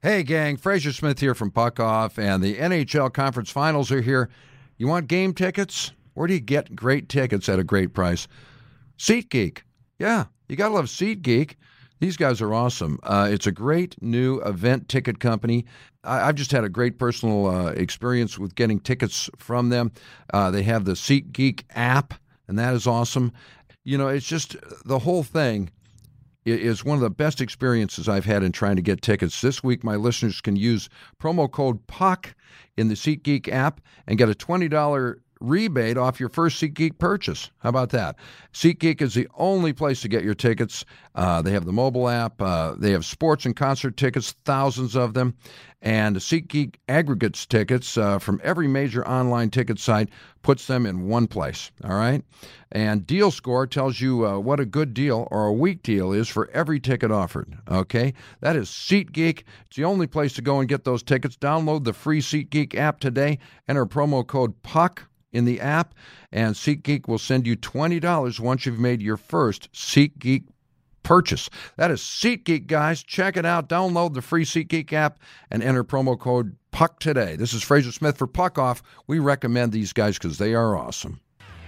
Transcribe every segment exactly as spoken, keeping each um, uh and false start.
Hey, gang, Fraser Smith here from Puck Off, and the N H L Conference Finals are here. You want game tickets? Where do you get great tickets at a great price? SeatGeek. Yeah, you got to love SeatGeek. These guys are awesome. Uh, it's a great new event ticket company. I, I've just had a great personal uh, experience with getting tickets from them. Uh, they have the SeatGeek app, and that is awesome. You know, it's just the whole thing is one of the best experiences I've had in trying to get tickets. This week, my listeners can use promo code PUCK in the SeatGeek app and get a twenty dollars rebate off your first SeatGeek purchase. How about that? SeatGeek is the only place to get your tickets. Uh, they have the mobile app. Uh, they have sports and concert tickets, thousands of them. And SeatGeek aggregates tickets uh, from every major online ticket site, puts them in one place, all right? And Deal Score tells you uh, what a good deal or a weak deal is for every ticket offered, okay? That is SeatGeek. It's the only place to go and get those tickets. Download the free SeatGeek app today. Enter promo code PUCK in the app, and SeatGeek will send you twenty dollars once you've made your first SeatGeek purchase. That is SeatGeek, guys. Check it out. Download the free SeatGeek app and enter promo code PUCK today. This is Fraser Smith for Puck Off. We recommend these guys because they are awesome.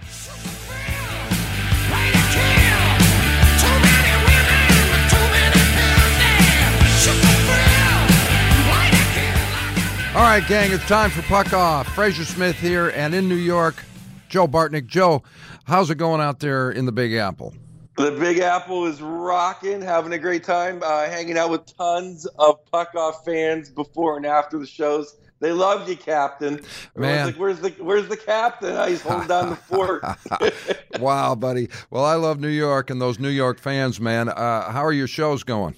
All right, gang, it's time for Puck Off. Fraser Smith here, and in New York, Joe Bartnick. Joe, how's it going out there in the Big Apple? The Big Apple is rocking, having a great time, uh, hanging out with tons of Puck Off fans before and after the shows. They loved you, Captain. Man, like, where's the where's the captain? Oh, he's holding down the fort. Wow, buddy. Well, I love New York and those New York fans, man. Uh, how are your shows going?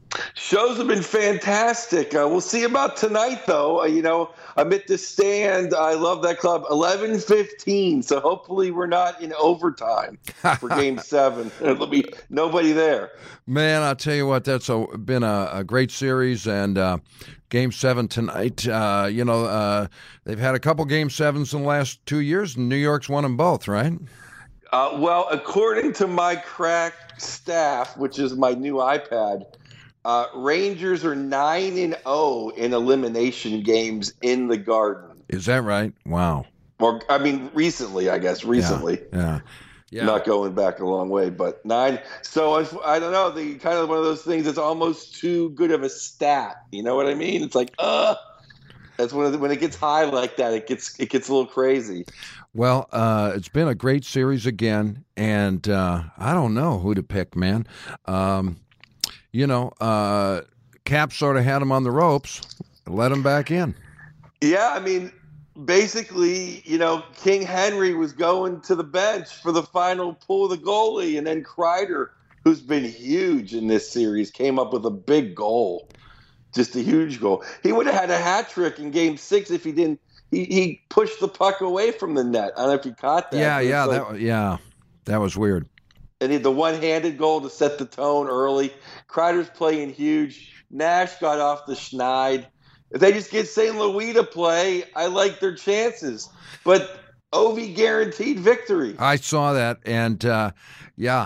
Shows have been fantastic. Uh, we'll see about tonight, though. Uh, you know, I'm at the Stand. I love that club. eleven fifteen, so hopefully we're not in overtime for Game seven. There'll be nobody there. Man, I'll tell you what, that's a, been a, a great series, and uh, Game seven tonight, uh, you know, uh, they've had a couple Game sevens in the last two years, and New York's won them both, right? Uh, well, according to my crack staff, which is my new iPad, Uh, Rangers are nine and zero in elimination games in the Garden. Is that right? Wow. Or I mean, recently, I guess recently. Yeah. Yeah. yeah. Not going back a long way, but nine. So I, I don't know. The kind of one of those things that's almost too good of a stat. You know what I mean? It's like, uh that's when it, when it gets high like that, it gets it gets a little crazy. Well, uh, it's been a great series again, and uh, I don't know who to pick, man. Um, You know, uh, Cap sort of had him on the ropes, let him back in. Yeah, I mean, basically, you know, King Henry was going to the bench for the final pull of the goalie, and then Kreider, who's been huge in this series, came up with a big goal, just a huge goal. He would have had a hat trick in Game Six if he didn't. He, he pushed the puck away from the net. I don't know if you caught that. Yeah, yeah, like, that, yeah, that was weird. And he had the one-handed goal to set the tone early. Kreider's playing huge. Nash got off the schneid. If they just get Saint Louis to play, I like their chances. But Ovi guaranteed victory. I saw that, and uh, yeah.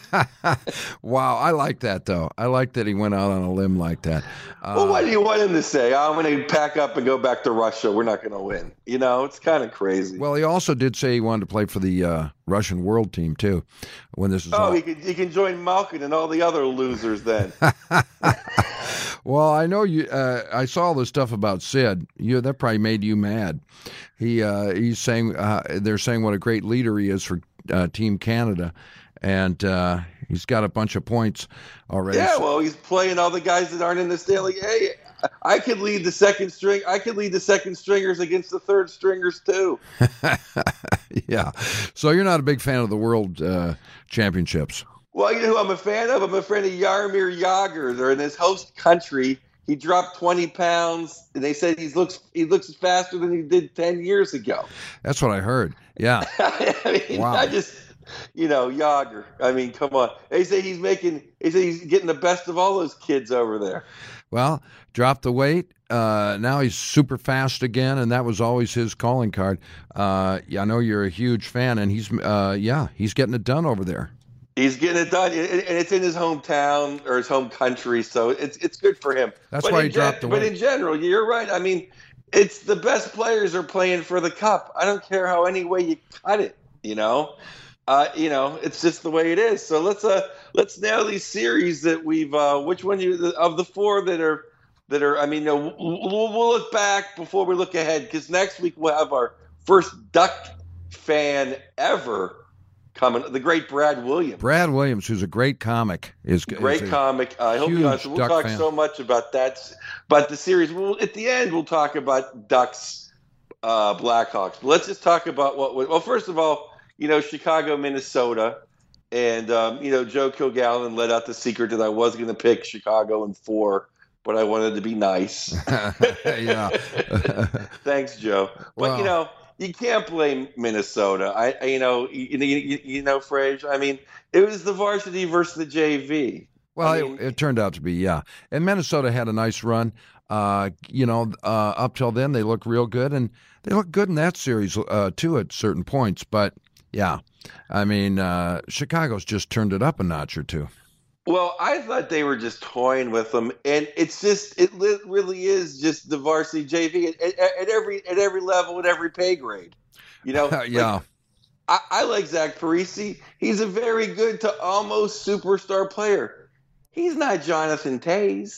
Wow, I like that, though. I like that he went out on a limb like that. Uh, well, what do you want him to say? I'm going to pack up and go back to Russia. We're not going to win. You know, it's kind of crazy. Well, he also did say he wanted to play for the uh, Russian world team, too, when this is Oh, all... he can, he can join Malkin and all the other losers then. Well, I know you. Uh, I saw all this stuff about Sid. You that probably made you mad. He uh, he's saying uh, they're saying what a great leader he is for uh, Team Canada, and uh, he's got a bunch of points already. Yeah, well, he's playing all the guys that aren't in the Stanley. Hey, I could lead the second string. I could lead the second stringers against the third stringers too. Yeah. So you're not a big fan of the World uh, Championships. Well, you know who I'm a fan of? I'm a fan of Jaromir Jagr. They're in his host country. He dropped twenty pounds, and they said he looks he looks faster than he did ten years ago. That's what I heard. Yeah. I mean, wow. I just, you know, Jagr. I mean, come on. They say he's making. They say he's getting the best of all those kids over there. Well, dropped the weight. Uh, now he's super fast again, and that was always his calling card. Uh, I know you're a huge fan, and he's uh, yeah, he's getting it done over there. He's getting it done, and it's in his hometown or his home country, so it's it's good for him. That's but why he gen- dropped the But weight. in general, you're right. I mean, it's the best players are playing for the cup. I don't care how any way you cut it. You know, uh, you know, it's just the way it is. So let's uh let's nail these series that we've. Uh, which one you of the four that are that are? I mean, you know, we'll, we'll look back before we look ahead, because next week we'll have our first Duck fan ever coming, the great Brad Williams. Brad Williams, who's a great comic, is great is comic. I hope you guys. We'll Duck talk fan. so much about that, but the series. We'll at the end we'll talk about Ducks, uh, Blackhawks. But let's just talk about what. Well, first of all, you know, Chicago, Minnesota, and um, you know, Joe Kilgallen let out the secret that I was going to pick Chicago in four, but I wanted to be nice. Yeah. Thanks, Joe. But Wow. you know. You can't blame Minnesota. I, I you know, you, you, you know, Frage. I mean, it was the varsity versus the J V. Well, I mean, it, it turned out to be, yeah. And Minnesota had a nice run. Uh, you know, uh, up till then, they looked real good, and they looked good in that series uh, too at certain points. But yeah, I mean, uh, Chicago's just turned it up a notch or two. Well, I thought they were just toying with them, and it's just it li- really is just the varsity J V at, at, at every at every level, at every pay grade. You know, Yeah. Like, I, I like Zach Parisi. He's a very good to almost superstar player. He's not Jonathan Tays.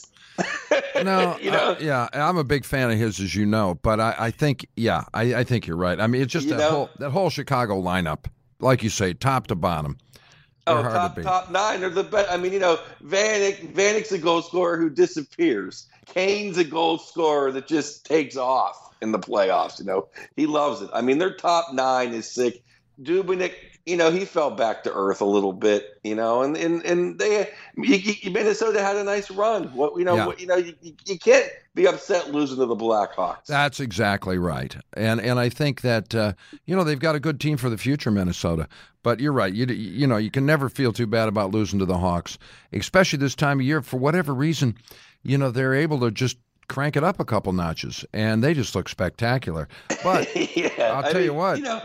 No, you know, uh, yeah, I'm a big fan of his, as you know. But I, I think, yeah, I, I think you're right. I mean, it's just You that know? whole that whole Chicago lineup, like you say, top to bottom. They're Oh, hard top to beat. top nine are the best. I mean, you know, Vanek Vanek's a goal scorer who disappears. Kane's a goal scorer that just takes off in the playoffs. You know, he loves it. I mean, their top nine is sick. Dubnyk, you know, he fell back to earth a little bit. You know, and and and they you, you, Minnesota had a nice run. What you know, Yeah. what, you know, you, you can't be upset losing to the Blackhawks. That's exactly right, and and I think that uh, you know they've got a good team for the future, Minnesota. But you're right. You you know you can never feel too bad about losing to the Hawks, especially this time of year. For whatever reason, you know they're able to just crank it up a couple notches, and they just look spectacular. But yeah, I'll I tell you mean, what. You know,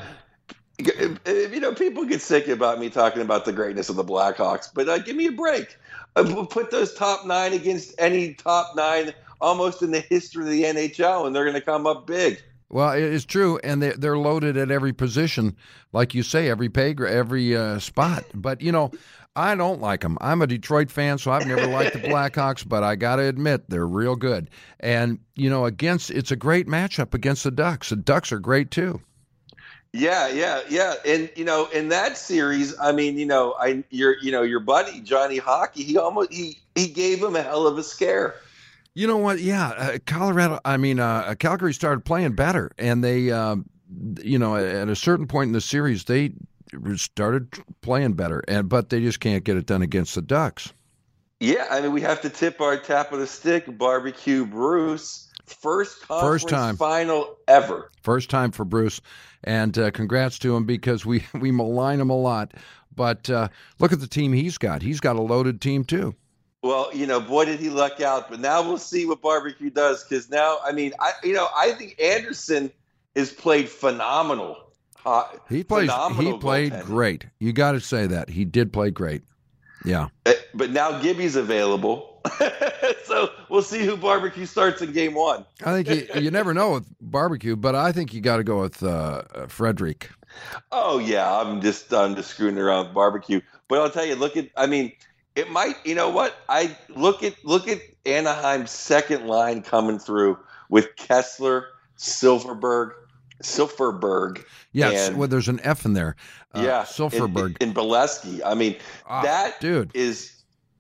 you know, people get sick about me talking about the greatness of the Blackhawks, but uh, give me a break. Uh, put those top nine against any top nine almost in the history of the N H L, and they're going to come up big. Well, it is true, and they they're loaded at every position, like you say, every pay gra- every uh, spot. But you know, I don't like them. I'm a Detroit fan, so I've never liked the Blackhawks. But I got to admit, they're real good. And you know, against it's a great matchup against the Ducks. The Ducks are great too. Yeah, yeah, yeah, and you know, in that series, I mean, you know, I your you know your buddy Johnny Hockey, he almost he he gave him a hell of a scare. You know what? Yeah, uh, Colorado. I mean, uh, Calgary started playing better, and they, um, you know, at a certain point in the series, they started playing better, and but they just can't get it done against the Ducks. Yeah, I mean, we have to tip our tap of the stick, Barbecue Bruce, first conference First time. final ever. First time for Bruce, and uh, congrats to him because we we malign him a lot. But uh, look at the team he's got. He's got a loaded team too. Well, you know, boy, did he luck out. But now we'll see what Barbecue does, because now, I mean, I you know, I think Anderson has played phenomenal. Uh, He plays. He phenomenal played goaltending. great. You got to say that he did play great. Yeah. Uh, But now Gibby's available, so we'll see who Barbecue starts in game one. I think you, you never know with Barbecue, but I think you got to go with uh, Frederick. Oh yeah, I'm just I'm just screwing around with Barbecue. But I'll tell you, look at I mean, it might you know what? I look at look at Anaheim's second line coming through with Kessler, Silverberg, Silverberg. Yes, and, well, there's an F in there. Uh, yeah, Silverberg. and, and Bolesky. I mean, Ah, that dude. is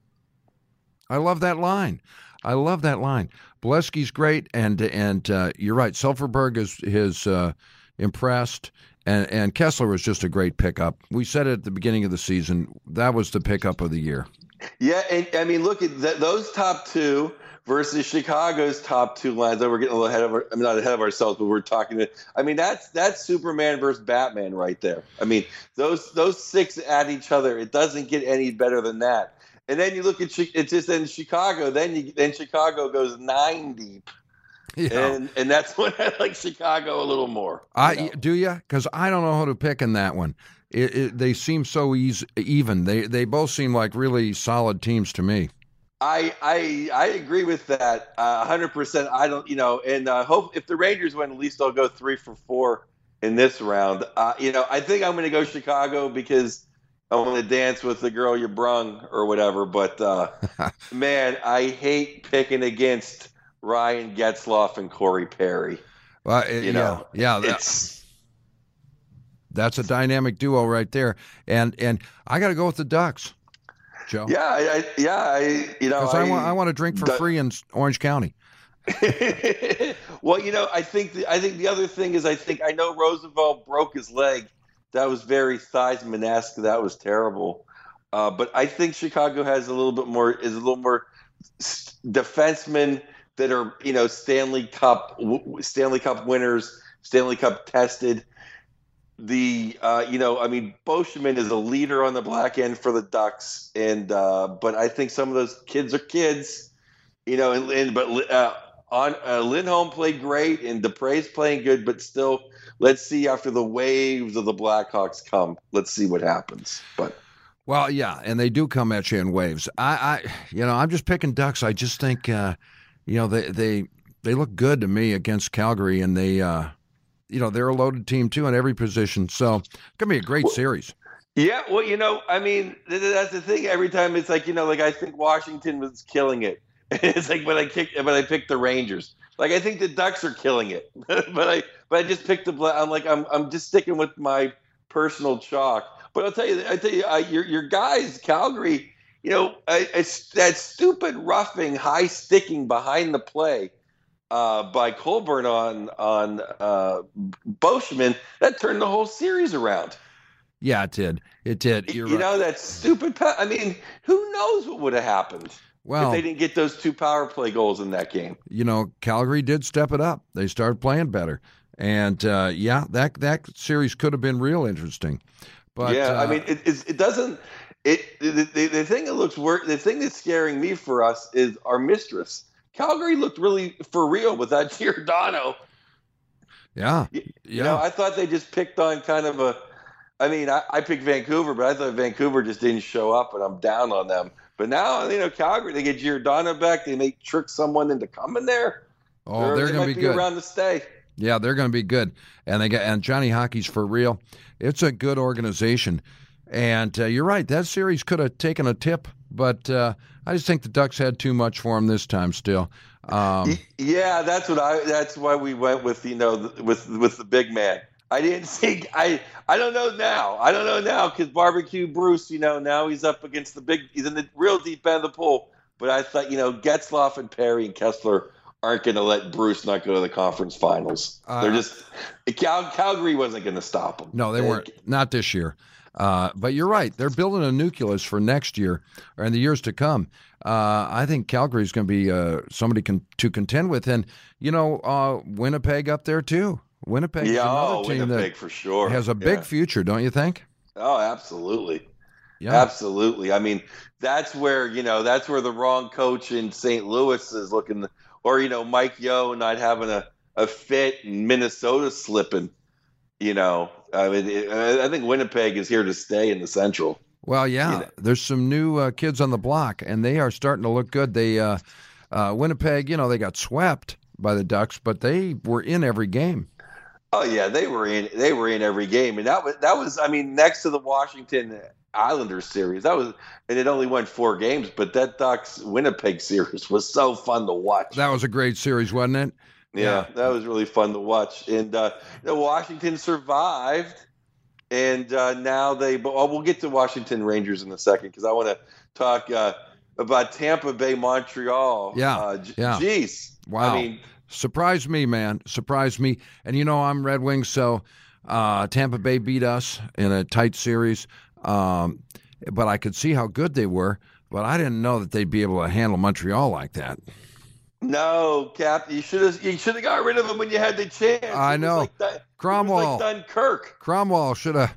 I love that line. I love that line. Bolesky's great, and and uh, you're right. Silverberg is is uh, impressed, and and Kessler was just a great pickup. We said it at the beginning of the season. That was the pickup of the year. yeah. And I mean, look at th- those top two versus Chicago's top two lines. We're getting a little ahead of our, I mean, not ahead of ourselves, but we're talking to. I mean, that's that's Superman versus Batman right there. I mean, those those six at each other. It doesn't get any better than that. And then you look at Chi- it's just in Chicago. Then you then Chicago goes nine deep, Yeah. and and that's when I like Chicago a little more. you I know? do you? Because I don't know who to pick in that one. it, it, they seem so easy, even. They they both seem like really solid teams to me. I I I agree with that uh, one hundred percent. I don't, you know, and uh, hope if the Rangers win, at least they'll go three for four in this round. Uh, you know, I think I'm going to go Chicago because I want to dance with the girl you brung or whatever. But uh, man, I hate picking against Ryan Getzlaf and Corey Perry. Well, it, you know, yeah, yeah, that, it's that's a dynamic duo right there. And and I got to go with the Ducks. Joe. Yeah, I, I, yeah, I, you know, because I, I, want I want to drink for the, free in Orange County. Well, you know, I think the, I think the other thing is I think I know Roosevelt broke his leg. That was very Theismann-esque. That was terrible. Uh, but I think Chicago has a little bit more is a little more defensemen that are, you know, Stanley Cup Stanley Cup winners, Stanley Cup tested. The uh, you know, I mean, Boschman is a leader on the black end for the Ducks, and uh, but I think some of those kids are kids, you know. And, and but uh, on uh, Lindholm played great, and Dupre's playing good, but still, let's see after the waves of the Blackhawks come. Let's see what happens. But well, yeah, and they do come at you in waves. I, I you know, I'm just picking Ducks. I just think, uh, you know, they they they look good to me against Calgary, and they. Uh, You know, they're a loaded team, too, in every position. So it's going to be a great well, series. Yeah, well, you know, I mean, that's the thing. Every time it's like, you know, like I think Washington was killing it. It's like when I kicked, when I picked the Rangers. Like I think the Ducks are killing it. but I but I just picked the I'm like I'm I'm just sticking with my personal chalk. But I'll tell you, I tell you, uh, your your guys, Calgary, you know, I, I, that stupid roughing, high sticking behind the play. Uh, by Colburn on on uh, Boschman, that turned the whole series around. Yeah, it did. It did. You're you right. know, that stupid. Pa- I mean, who knows what would have happened well, if they didn't get those two power play goals in that game? You know, Calgary did step it up. They started playing better, and uh, yeah, that that series could have been real interesting. But yeah, uh, I mean, it, it, it doesn't. It the, the, the thing that looks worse. The thing that's scaring me for us is our mistress. Calgary looked really for real without Giordano. Yeah. You, yeah. you know, I thought they just picked on kind of a – I mean, I, I picked Vancouver, but I thought Vancouver just didn't show up, and I'm down on them. But now, you know, Calgary, they get Giordano back. They may trick someone into coming there. Oh, they're, they're they going to be, be good. around to stay. Yeah, they're going to be good. And they got and Johnny Hockey's for real. It's a good organization. And uh, you're right, that series could have taken a tip, but uh, I just think the Ducks had too much for them this time still. Um, yeah, that's what I. That's why we went with you know with with the big man. I didn't think I. I don't know now. I don't know now because Barbecue Bruce, you know, now he's up against the big. He's in the real deep end of the pool. But I thought you know Getzlaf and Perry and Kessler aren't going to let Bruce not go to the conference finals. Uh, They're just Cal, Calgary wasn't going to stop them. No, they, they weren't. Not this year. Uh, but you're right. They're building a nucleus for next year or in the years to come. Uh, I think Calgary's going to be uh, somebody con- to contend with. And, you know, uh, Winnipeg up there, too. Winnipeg yeah, is another oh, team Winnipeg that for sure. has a big yeah. future, don't you think? Oh, absolutely. Yeah. Absolutely. I mean, that's where, you know, that's where the wrong coach in Saint Louis is looking. Or, you know, Mike Yeo not having a, a fit and Minnesota slipping. You know, I mean, it, I think Winnipeg is here to stay in the Central. Well, yeah, you know. There's some new uh, kids on the block, and they are starting to look good. They, uh, uh, Winnipeg, you know, they got swept by the Ducks, but they were in every game. Oh yeah, they were in. They were in every game, and that was that was. I mean, next to the Washington Islanders series, that was, and it only went four games, but that Ducks Winnipeg series was so fun to watch. That was a great series, wasn't it? Yeah, yeah, that was really fun to watch. And uh, you know, Washington survived, and uh, now they. Oh, we'll get to Washington Rangers in a second because I want to talk uh, about Tampa Bay Montreal. Yeah, uh, yeah. Jeez, wow. I mean, surprised me, man. Surprised me. And you know, I'm Red Wings, so uh, Tampa Bay beat us in a tight series. Um, but I could see how good they were. But I didn't know that they'd be able to handle Montreal like that. No, Cap, you should have you should have got rid of him when you had the chance. I know. Like Dun- Cromwell. Like Dunkirk. Cromwell should have.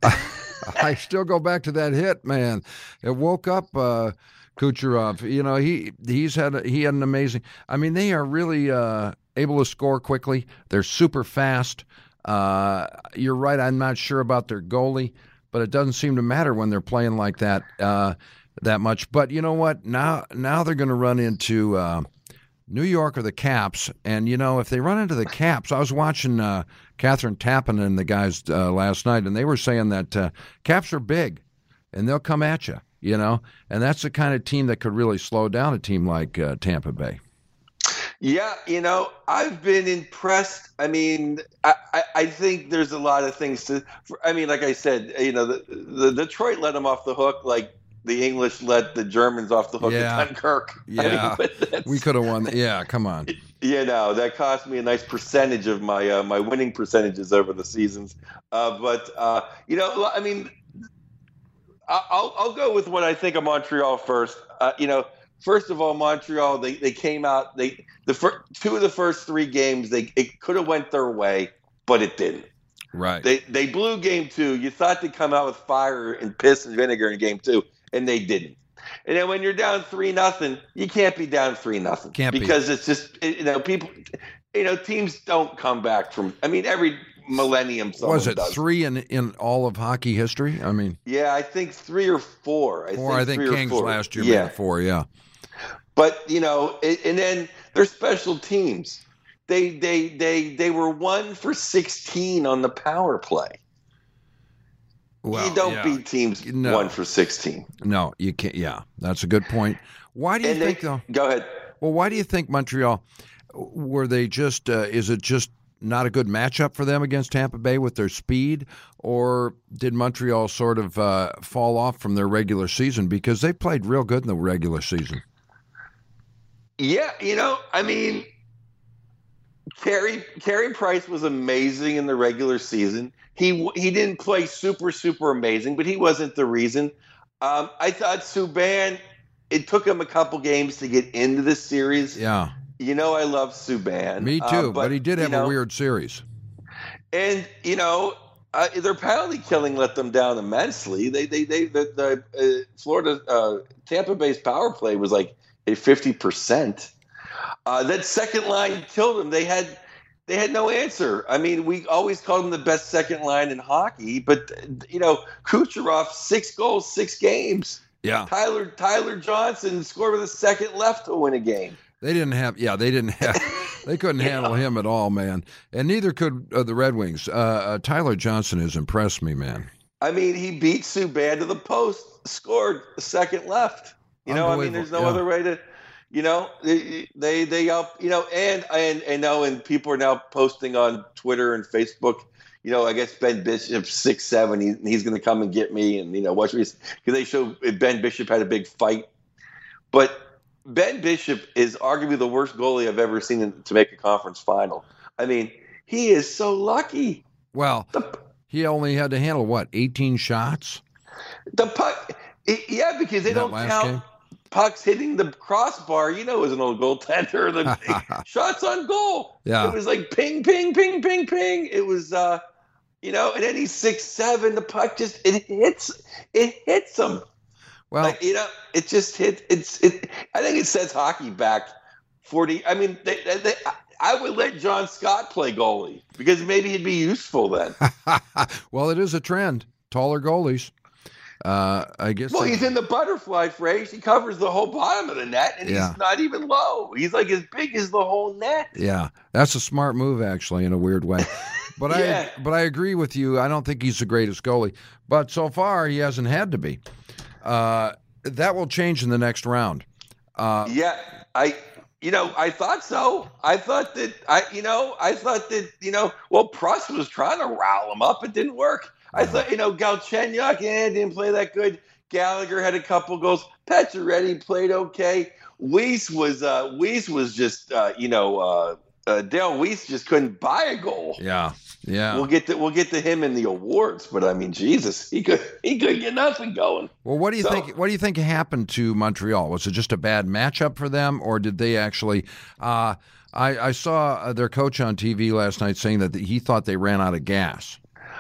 I still go back to that hit, man. It woke up uh, Kucherov. You know, he he's had a, he had an amazing. I mean, they are really uh, able to score quickly. They're super fast. Uh, you're right. I'm not sure about their goalie, but it doesn't seem to matter when they're playing like that uh, that much. But you know what? Now now they're going to run into uh, New York or the Caps, and you know if they run into the Caps, I was watching uh, Catherine Tappan and the guys uh, last night, and they were saying that uh, Caps are big, and they'll come at you. You know, and that's the kind of team that could really slow down a team like uh, Tampa Bay. Yeah, you know, I've been impressed. I mean, I, I, I think there's a lot of things to. I mean, like I said, you know, the, the Detroit let them off the hook, like the English let the Germans off the hook yeah. at Dunkirk. Yeah, I mean, we could have won. Yeah, come on. You know, that cost me a nice percentage of my uh, my winning percentages over the seasons. Uh, but uh, you know, I mean. I'll, I'll go with what I think of Montreal first. Uh, you know, first of all, Montreal they, they came out they the fir- two of the first three games they it could have went their way, but it didn't. Right. They they blew game two. You thought they'd come out with fire and piss and vinegar in game two, and they didn't. And then when you're down three nothing, you can't be down three nothing because be. It's just you know people you know teams don't come back from. I mean every. Millennium. Was it does. three in in all of hockey history? I mean, yeah, I think three or four. I four. think I think three Kings or four. last year yeah. made four. Yeah, but you know, it, and then their special teams. They they they they were one for sixteen on the power play. Well, you don't yeah. beat teams no. one for sixteen. No, you can't. Yeah, that's a good point. Why do you and think they, though? Go ahead. Well, why do you think Montreal? Were they just? Uh, is it just? Not a good matchup for them against Tampa Bay with their speed, or did Montreal sort of uh, fall off from their regular season because they played real good in the regular season? Yeah, you know, I mean, Carey Carey Price was amazing in the regular season. He he didn't play super super amazing, but he wasn't the reason. Um, I thought Subban. It took him a couple games to get into this series. Yeah. You know, I love Subban. Me too, uh, but, but he did have you know, a weird series. And you know, uh, their penalty killing let them down immensely. They, they, they, the, the uh, Florida, uh, Tampa Bay's power play was like at fifty percent. Uh, that second line killed them. They had, they had no answer. I mean, we always called them the best second line in hockey, but you know, Kucherov six goals, six games. Yeah. Tyler Tyler Johnson scored with a second left to win a game. They didn't have, yeah, they didn't have, they couldn't handle him at all, man. And neither could uh, the Red Wings. Uh, uh, Tyler Johnson has impressed me, man. I mean, he beat Subban to the post, scored a second left. You know, I mean, there's no yeah. other way to, you know, they, they, they up, you know, and, and, and now, and people are now posting on Twitter and Facebook, you know, I guess Ben Bishop's six seven, he, he's going to come and get me. And, you know, watch because they show Ben Bishop had a big fight. But Ben Bishop is arguably the worst goalie I've ever seen in, to make a conference final. I mean, he is so lucky. Well, the, he only had to handle, what, eighteen shots? The puck, it, yeah, because they don't count game? pucks hitting the crossbar. You know, as an old goaltender, the shots on goal. Yeah. It was like ping, ping, ping, ping, ping. It was, uh, you know, and then he's six seven. The puck just, it hits, it hits him. Well, like, you know, it just hit. It's. It, I think it sets hockey back forty. I mean, they, they, they, I would let John Scott play goalie because maybe he'd be useful then. Well, it is a trend. Taller goalies. Uh, I guess. Well, he's in the butterfly phrase. He covers the whole bottom of the net, and yeah. he's not even low. He's like as big as the whole net. Yeah, that's a smart move, actually, in a weird way. But yeah. I, but I agree with you. I don't think he's the greatest goalie, but so far he hasn't had to be. Uh, that will change in the next round. Uh, yeah, I, you know, I thought so. I thought that I, you know, I thought that, you know, well, Pruss was trying to rile him up. It didn't work. I uh-huh. thought, you know, Galchenyuk, eh, didn't play that good. Gallagher had a couple goals. Pacioretty played okay. Weiss was, uh, Weiss was just, uh, you know, uh, uh, Dale Weiss just couldn't buy a goal. Yeah. Yeah, we'll get to we'll get to him in the awards, but I mean, Jesus, he could he could get nothing going. Well, what do you so, think? What do you think happened to Montreal? Was it just a bad matchup for them, or did they actually? Uh, I, I saw their coach on T V last night saying that he thought they ran out of gas.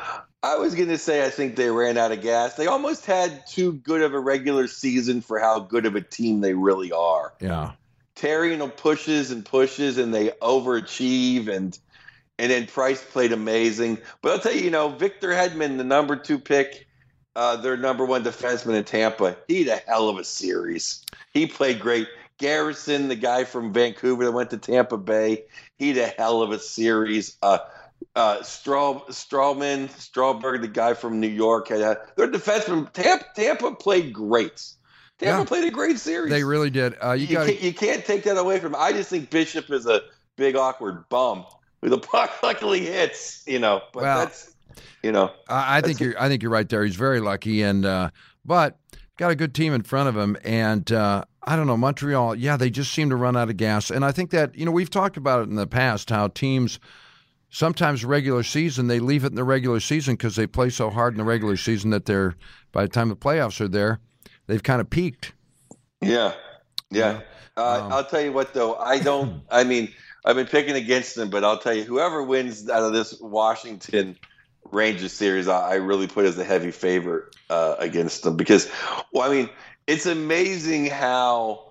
I was going to say I think they ran out of gas. They almost had too good of a regular season for how good of a team they really are. Yeah, Terry, you know, pushes and pushes, and they overachieve and. And then Price played amazing. But I'll tell you, you know, Victor Hedman, the number two pick, uh, their number one defenseman in Tampa. He had a hell of a series. He played great. Garrison, the guy from Vancouver that went to Tampa Bay, he had a hell of a series. Uh, uh, Straw, Strawman, Strawberg, the guy from New York, had a, their defenseman. Tampa, Tampa played great. Tampa Yeah. played a great series. They really did. Uh, you you, got can't, you can't take that away from him. I just think Bishop is a big awkward bum who the puck luckily hits. You know, but Well, that's you know. I, I think you're. I think you're right there. He's very lucky, and uh, but got a good team in front of him, and uh, I don't know Montreal. Yeah, they just seem to run out of gas, and I think that you know we've talked about it in the past how teams. Sometimes regular season, they leave it in the regular season because they play so hard in the regular season that they're by the time the playoffs are there, they've kind of peaked. Yeah, yeah. Uh, Um, I'll tell you what, though. I don't. I mean, I've been picking against them, but I'll tell you, whoever wins out of this Washington Rangers series, I, I really put as a heavy favorite uh, against them because, well, I mean, it's amazing how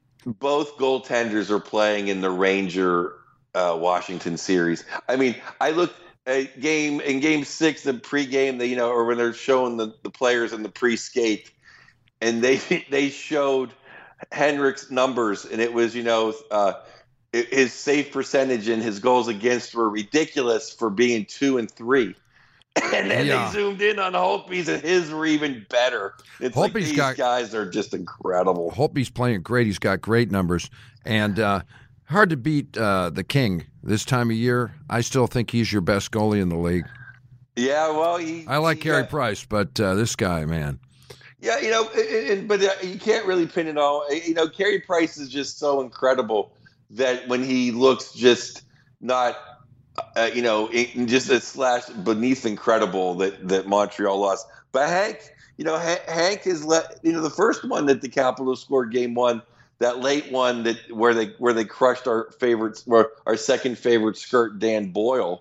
both goaltenders are playing in the Ranger uh, Washington series. I mean, I looked at game in game six, the pregame, they, you know, or when they're showing the, the players in the pre-skate, and they they showed Henrik's numbers, and it was, you know, uh, his save percentage and his goals against were ridiculous for being two and three. And then Yeah. they zoomed in on Holtby's, and his were even better. It's like Holtby's these got- guys are just incredible. Holtby's playing great. He's got great numbers, and uh, hard to beat uh, the King this time of year. I still think he's your best goalie in the league. Yeah, well, he. I like he, Carey uh, Price, but uh, this guy, man. Yeah, you know, and, and- but uh, you can't really pin it all. You know, Carey Price is just so incredible that when he looks just not, uh, you know, in, just a slash beneath incredible that that Montreal lost. But Hank, you know, Hank, Hank has let you know the first one that the Capitals scored game one, that late one that where they where they crushed our favorites, our, our second favorite skirt, Dan Boyle.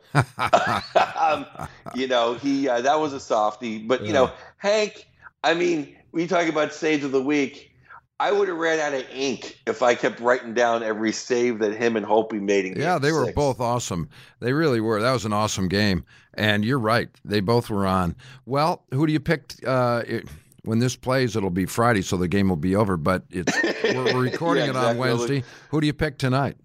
um, you know, he uh, that was a softie. But you Yeah. know, Hank. I mean, we talk about saves of the week. I would have ran out of ink if I kept writing down every save that him and Holtby made in game Yeah, they were six. both awesome. They really were. That was an awesome game. And you're right. They both were on. Well, who do you pick? Uh, it, when this plays, it'll be Friday, so the game will be over. But it's we're, we're recording Yeah, it on exactly. Wednesday. Who do you pick tonight?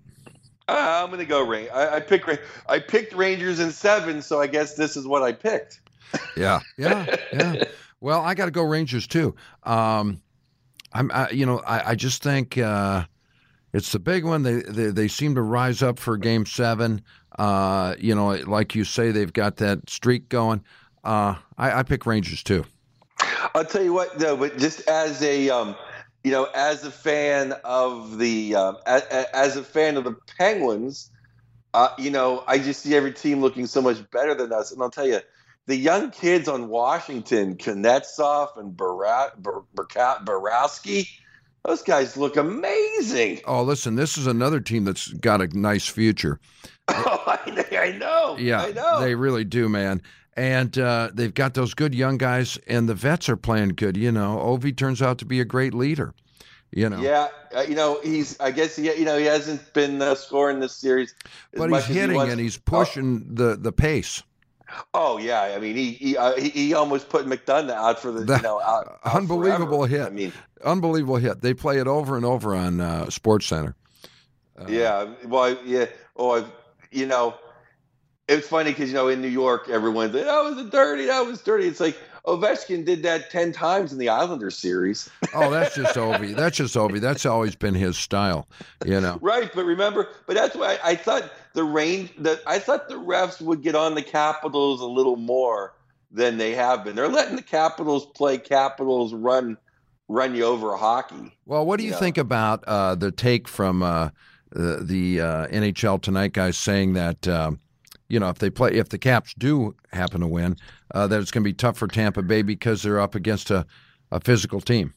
Uh, I'm going to go Ran. I, I picked Ra- I picked Rangers in seven, so I guess this is what I picked. Yeah, yeah, yeah. Well, I got to go Rangers too. Um, I'm, I, you know, I, I just think uh, it's the big one. They, they they seem to rise up for Game Seven. Uh, you know, like you say, they've got that streak going. Uh, I, I pick Rangers too. I'll tell you what, though, but just as a, um, you know, as a fan of the, um, as, as a fan of the Penguins, uh, you know, I just see every team looking so much better than us. And I'll tell you, the young kids on Washington, Kuznetsov and Bara- Bar- Bar- Borowski, those guys look amazing. Oh, listen, this is another team that's got a nice future. Oh, I, I know. Yeah, I know. they really do, man. And uh, they've got those good young guys, and the vets are playing good. You know, Ovi turns out to be a great leader. You know, Yeah, uh, you know he's. I guess he, you know, he hasn't been uh, scoring this series, as but much he's as hitting he was. and he's pushing the the pace. Oh yeah, I mean he he, uh, he he almost put McDonough out for the That- you know out, out unbelievable forever. hit. I mean, Unbelievable hit. They play it over and over on uh, Sports Center. Uh, yeah, well, yeah, oh, you know, it's funny because you know in New York everyone's like, that was a dirty, that was dirty. It's like Ovechkin did that ten times in the Islander series. Oh, that's just Ovi. That's just Ovi. That's always been his style. You know. Right, but remember, but that's why I, I thought the rain, that I thought the refs would get on the Capitals a little more than they have been. They're letting the Capitals play Capitals run, run you over hockey. Well, what do you Yeah. think about uh, the take from uh, the, the uh, N H L Tonight guys saying that um, you know if they play if the Caps do happen to win, uh, that it's going to be tough for Tampa Bay because they're up against a, a physical team.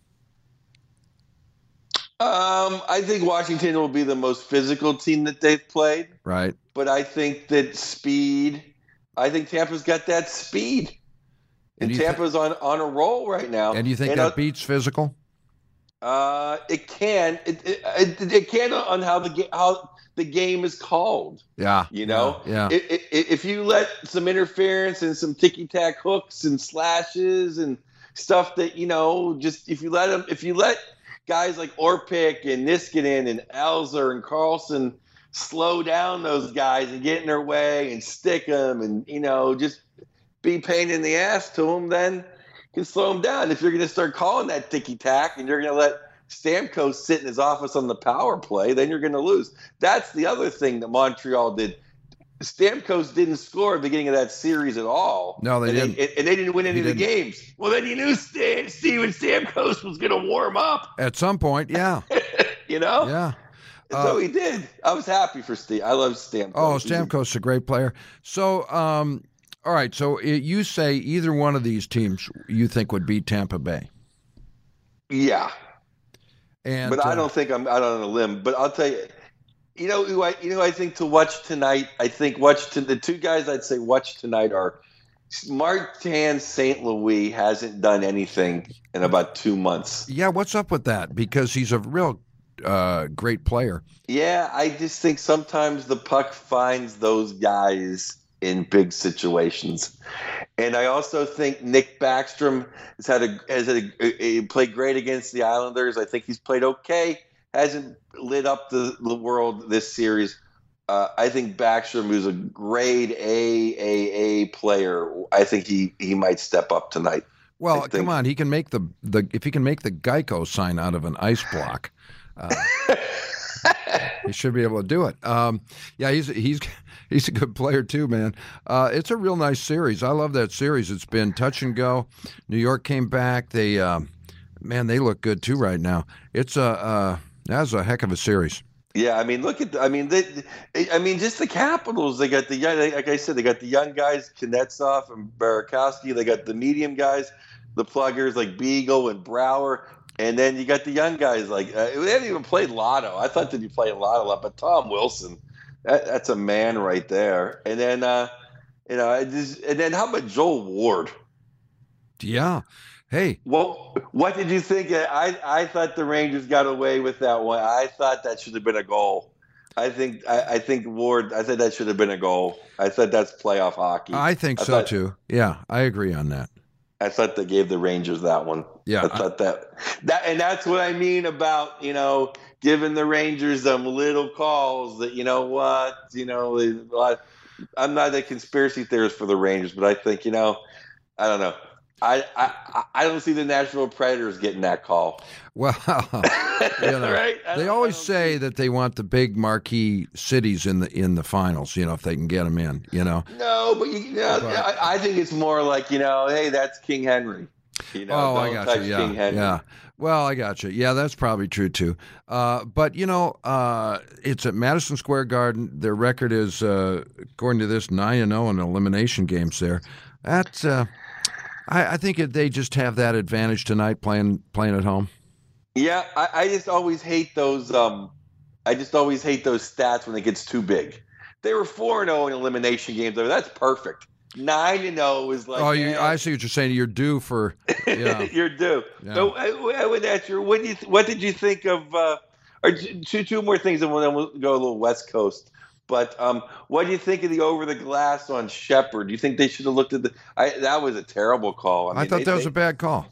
Um, I think Washington will be the most physical team that they've played, Right. but I think that speed. I think Tampa's got that speed, And and you thi- Tampa's on on a roll right now. And you think And that I'll- beats physical? Uh, it can. It, it it it can on how the ga- how the game is called. Yeah. You know, yeah. If, if, if you let some interference and some ticky tack hooks and slashes and stuff that, you know, just if you let them, if you let guys like Orpik and Niskanen and Elzer and Carlson slow down those guys and get in their way and stick them and, you know, just be pain in the ass to them, then you can slow them down. If you're going to start calling that ticky tack and you're going to let Stamkos sit in his office on the power play, then you're going to lose. That's the other thing that Montreal did. Stamkos didn't score at the beginning of that series at all. No, they and didn't. They, and they didn't win any he of the didn't. games. Well, then you knew Stan, Steven Stamkos was going to warm up. At some point, yeah. You know? Yeah. And Uh, so he did. I was happy for Steve. I love Stamkos. Oh, He's a- Stamkos is a great player. So, um, all right. So it, you say either one of these teams you think would beat Tampa Bay. Yeah. And But I uh, don't think I'm out on a limb. But I'll tell you, you know who I you know who I think to watch tonight. I think watch to the two guys I'd say watch tonight are Martin Saint Louis hasn't done anything in about two months. Yeah, what's up with that? Because he's a real uh, great player. Yeah, I just think sometimes the puck finds those guys in big situations. And I also think Nick Backstrom has had a has had a, a, played great against the Islanders. I think he's played okay. Hasn't lit up the, the world this series. Uh, I think Backstrom, who's a grade A A A player, I think he, he might step up tonight. Well, I think- come on, he can make the the if he can make the Geico sign out of an ice block. Uh, he should be able to do it. Um, yeah, he's he's he's a good player too, man. Uh, it's a real nice series. I love that series. It's been touch and go. New York came back. They um, man, they look good too right now. It's a uh, that's a heck of a series. Yeah, I mean, look at. The, I mean, they, I mean, just the Capitals. They got the young. Like I said, they got the young guys, Kuznetsov and Burakovsky. They got the medium guys, the pluggers like Beagle and Brower, and then you got the young guys like uh, they haven't even played Lotto. I thought they'd be playing Lotto a lot, but Tom Wilson, that, that's a man right there. And then, uh, you know, I just, and then how about Joel Ward? Yeah. Hey, Well, what did you think? I I thought the Rangers got away with that one. I thought that should have been a goal. I think I, I think Ward. I thought that should have been a goal. I thought that's playoff hockey. I think I so thought- too. Yeah, I agree on that. I thought they gave the Rangers that one. Yeah, I thought that that and that's what I mean about, you know, giving the Rangers them little calls that, you know what, you know, I, I'm not a conspiracy theorist for the Rangers, but I think, you know, I don't know. I, I I don't see the Nashville Predators getting that call. Well, you know, Right? I they don't- always I don't say that they want the big marquee cities in the in the finals. You know, if they can get them in. You know. No, but you, you know, But- I, I think it's more like, you know, hey, that's King Henry. You know, Oh, I don't got touch you. Yeah, King Henry. yeah. Well, I got you. Yeah, that's probably true too. Uh, but you know, uh, it's at Madison Square Garden. Their record is, uh, according to this, nine and zero in elimination games. There, that's. Uh, I, I think it, they just have that advantage tonight playing playing at home. Yeah, I, I just always hate those. Um, I just always hate those stats when it gets too big. They were four and zero in elimination games. That's perfect. Nine and zero is like. Oh, you, eh, I see what you're saying. You're due for. Yeah. you're due. Yeah. So I, I would ask you, what do you, what did you think of? Uh, or two two more things, and then we'll go a little West Coast. But um, what do you think of the over the glass on Shepard? Do you think they should have looked at the? I, that was a terrible call. I, I mean, thought they- that was they- a bad call.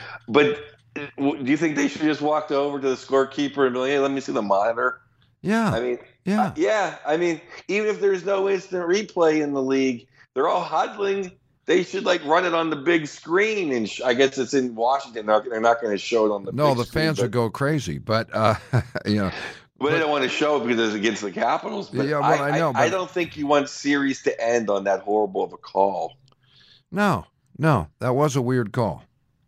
But do you think they should just walked over to the scorekeeper and be like, hey, let me see the monitor? Yeah. I mean, yeah. uh, yeah. I mean, even if there's no instant replay in the league, they're all huddling. They should like run it on the big screen, and sh- I guess it's in Washington. They're, they're not going to show it on the. No, big the screen, fans but, would go crazy, but uh, you know, But they don't want to show it because it's against the Capitals. But Yeah, well, I, I know, I, but- I don't think you want series to end on that horrible of a call. no, no, that was a weird call.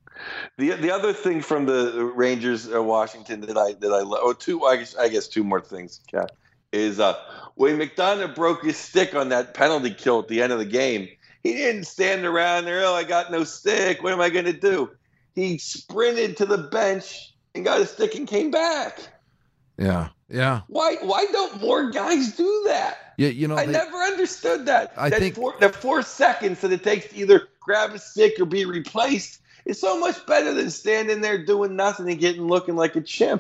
The the other thing from the Rangers uh, Washington that I that I lo- oh two I guess I guess two more things, Kat, is uh when McDonough broke his stick on that penalty kill at the end of the game, he didn't stand around there. Oh, I got no stick. What am I going to do? He sprinted to the bench and got a stick and came back. Yeah, yeah, Why why don't more guys do that? yeah. You know, I they- never understood that. I that think- four, that four seconds that it takes to either grab a stick or be replaced is so much better than standing there doing nothing and getting looking like a chimp.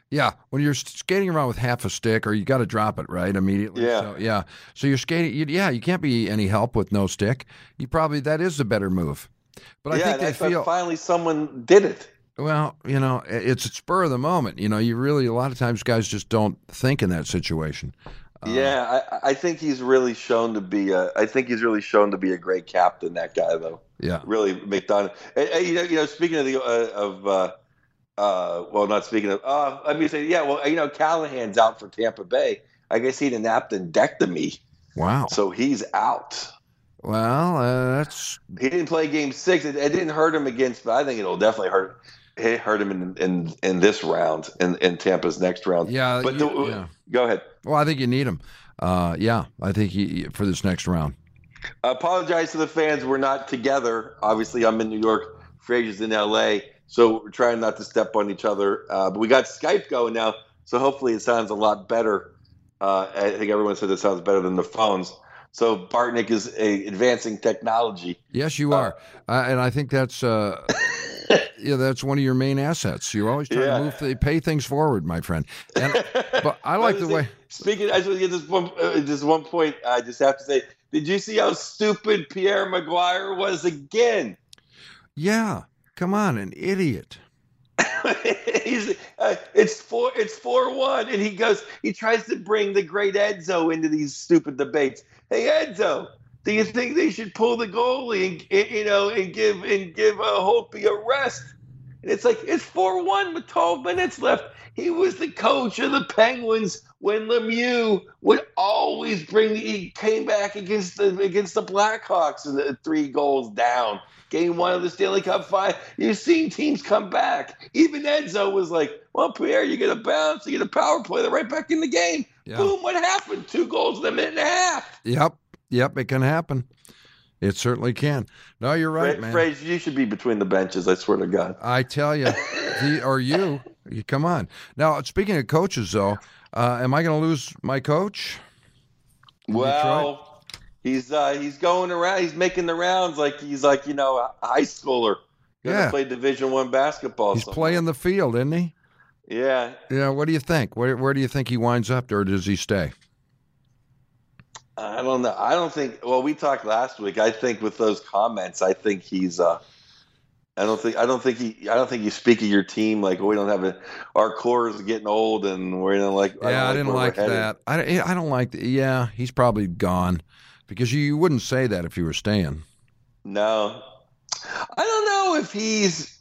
Yeah, when you're skating around with half a stick, or you got to drop it right immediately. Yeah, so, yeah. So you're skating. You, yeah, you can't be any help with no stick. You probably that is the better move. But I yeah, think and they I thought feel finally someone did it. well. You know, it's a spur of the moment. You know, you really a lot of times guys just don't think in that situation. Uh, Yeah, I, I think he's really shown to be a. I think he's really shown to be a great captain. That guy, though. Yeah. Really, McDonough. And, and, you know, you know, speaking of the uh, of. Uh, Uh, well, not speaking of. Uh, let me say, yeah. Well, you know, Callahan's out for Tampa Bay. I guess he had an appendectomy, Wow. so he's out. Well, uh, that's He didn't play Game Six. It, it didn't hurt him against, but I think it'll definitely hurt. It hurt him in in, in this round, in, in Tampa's next round. yeah. But you- the, yeah. go ahead. Well, I think you need him. Uh, yeah, I think he for this next round. I apologize to the fans. We're not together. Obviously, I'm in New York. Frazier's in L A. So we're trying not to step on each other. Uh, but we got Skype going now, so hopefully it sounds a lot better. Uh, I think everyone said it sounds better than the phones. So Bartnick is a advancing technology. Yes, you are, uh, uh, and I think that's uh, yeah, that's one of your main assets. You're always trying Yeah. to move, th- pay things forward, my friend. And but I like the way. Speaking, I just want to get this one, uh, just one point. I just have to say, did you see how stupid Pierre Maguire was again? Yeah, come on, an idiot. He's, uh, it's four. It's four one, and he goes. He tries to bring the great Enzo into these stupid debates. Hey Enzo, do you think they should pull the goalie and you know and give and give uh, Holtby a rest? And it's like it's four one with twelve minutes left. He was the coach of the Penguins when Lemieux would always bring. He came back against the against the Blackhawks and the three goals down. Game one of the Stanley Cup Final. You've seen teams come back. Even Enzo was like, "Well, Pierre, you get a bounce, you get a power play, they're right back in the game." Yeah. Boom! What happened? Two goals in a minute and a half. Yep, yep, it can happen. It certainly can. No, you're right, Fra- man. Fraser, you should be between the benches. I swear to God. I tell you, he, or you, you come on. Now, speaking of coaches, though, uh, am I going to lose my coach? in Detroit? Well, he's uh, he's going around. He's making the rounds like he's like you know a high schooler. Gonna Yeah. play Division One basketball. he's somewhere. playing the field, isn't he? Yeah. Yeah. What do you think? Where Where do you think he winds up, or does he stay? I don't know. I don't think. Well, we talked last week. I think with those comments, I think he's. Uh, I don't think. I don't think he. I don't think you speak of your team like we don't have a. Our core is getting old, and we're in like. Yeah, I, don't didn't where like we're headed. that. I, I don't like. The, yeah, he's probably gone because you, you wouldn't say that if you were staying. No, I don't know if he's.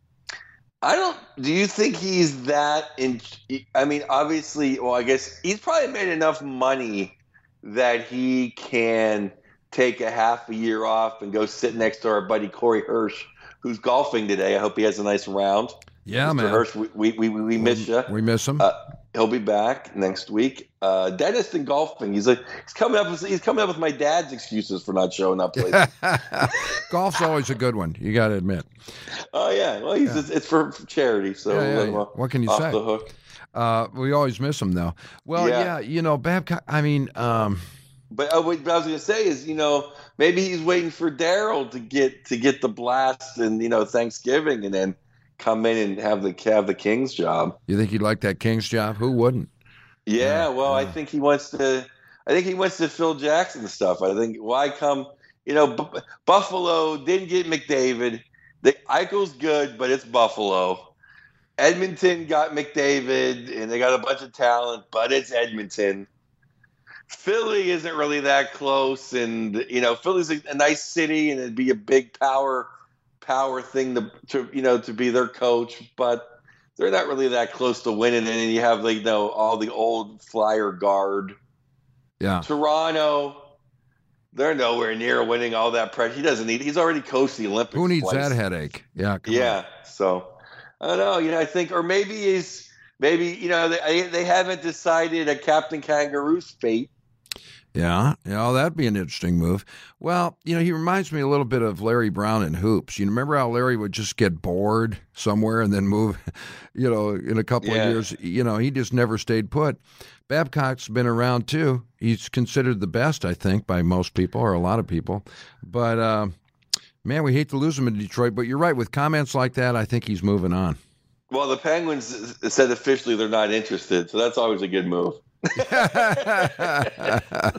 I don't. Do you think he's that? In. I mean, obviously. Well, I guess he's probably made enough money that he can take a half a year off and go sit next to our buddy Corey Hirsch, who's golfing today. I hope he has a nice round. Yeah, Mister man. Hirsch, we we we, we miss you. We miss him. Uh, he'll be back next week. Uh, Dennis and golfing. He's like he's coming up. With, he's coming up with my dad's excuses for not showing up late. Golf's always a good one. You got to admit. Oh yeah, well he's Yeah. It's, it's for charity, so Yeah, yeah, let him yeah. off- What can you off say? the hook. Uh, we always miss him, though. Well, yeah, Yeah. you know, Babcock. I mean, um, But uh, what I was going to say is, you know, maybe he's waiting for Daryl to get to get the blast and you know Thanksgiving, and then come in and have the have the Kings job. you think he'd like that Kings job? Who wouldn't? Yeah, Yeah, well, I yeah. think he wants to. I think he wants to Phil Jackson stuff. I think why come? You know, B- Buffalo didn't get McDavid. The Eichel's good, but it's Buffalo. Edmonton got McDavid, and they got a bunch of talent, but it's Edmonton. Philly isn't really that close, and you know, Philly's a, a nice city, and it'd be a big power power thing to, to you know to be their coach, but they're not really that close to winning. And then you have like you know all the old Flyer guard. Yeah. Toronto, they're nowhere near winning all that pressure. He doesn't need. He's already coached the Olympics. Who needs twice. that headache? Yeah. Come on. Yeah. So I don't know. You know, I think, or maybe he's maybe you know they they haven't decided a Captain Kangaroo's fate. Yeah, yeah, that'd be an interesting move. Well, you know, he reminds me a little bit of Larry Brown in hoops. You remember how Larry would just get bored somewhere and then move, you know, in a couple Yeah. of years. You know, he just never stayed put. Babcock's been around too. He's considered the best, I think, by most people or a lot of people. But, uh, man, we hate to lose him in Detroit. But you're right. With comments like that, I think he's moving on. Well, the Penguins said officially they're not interested, so that's always a good move. Yeah.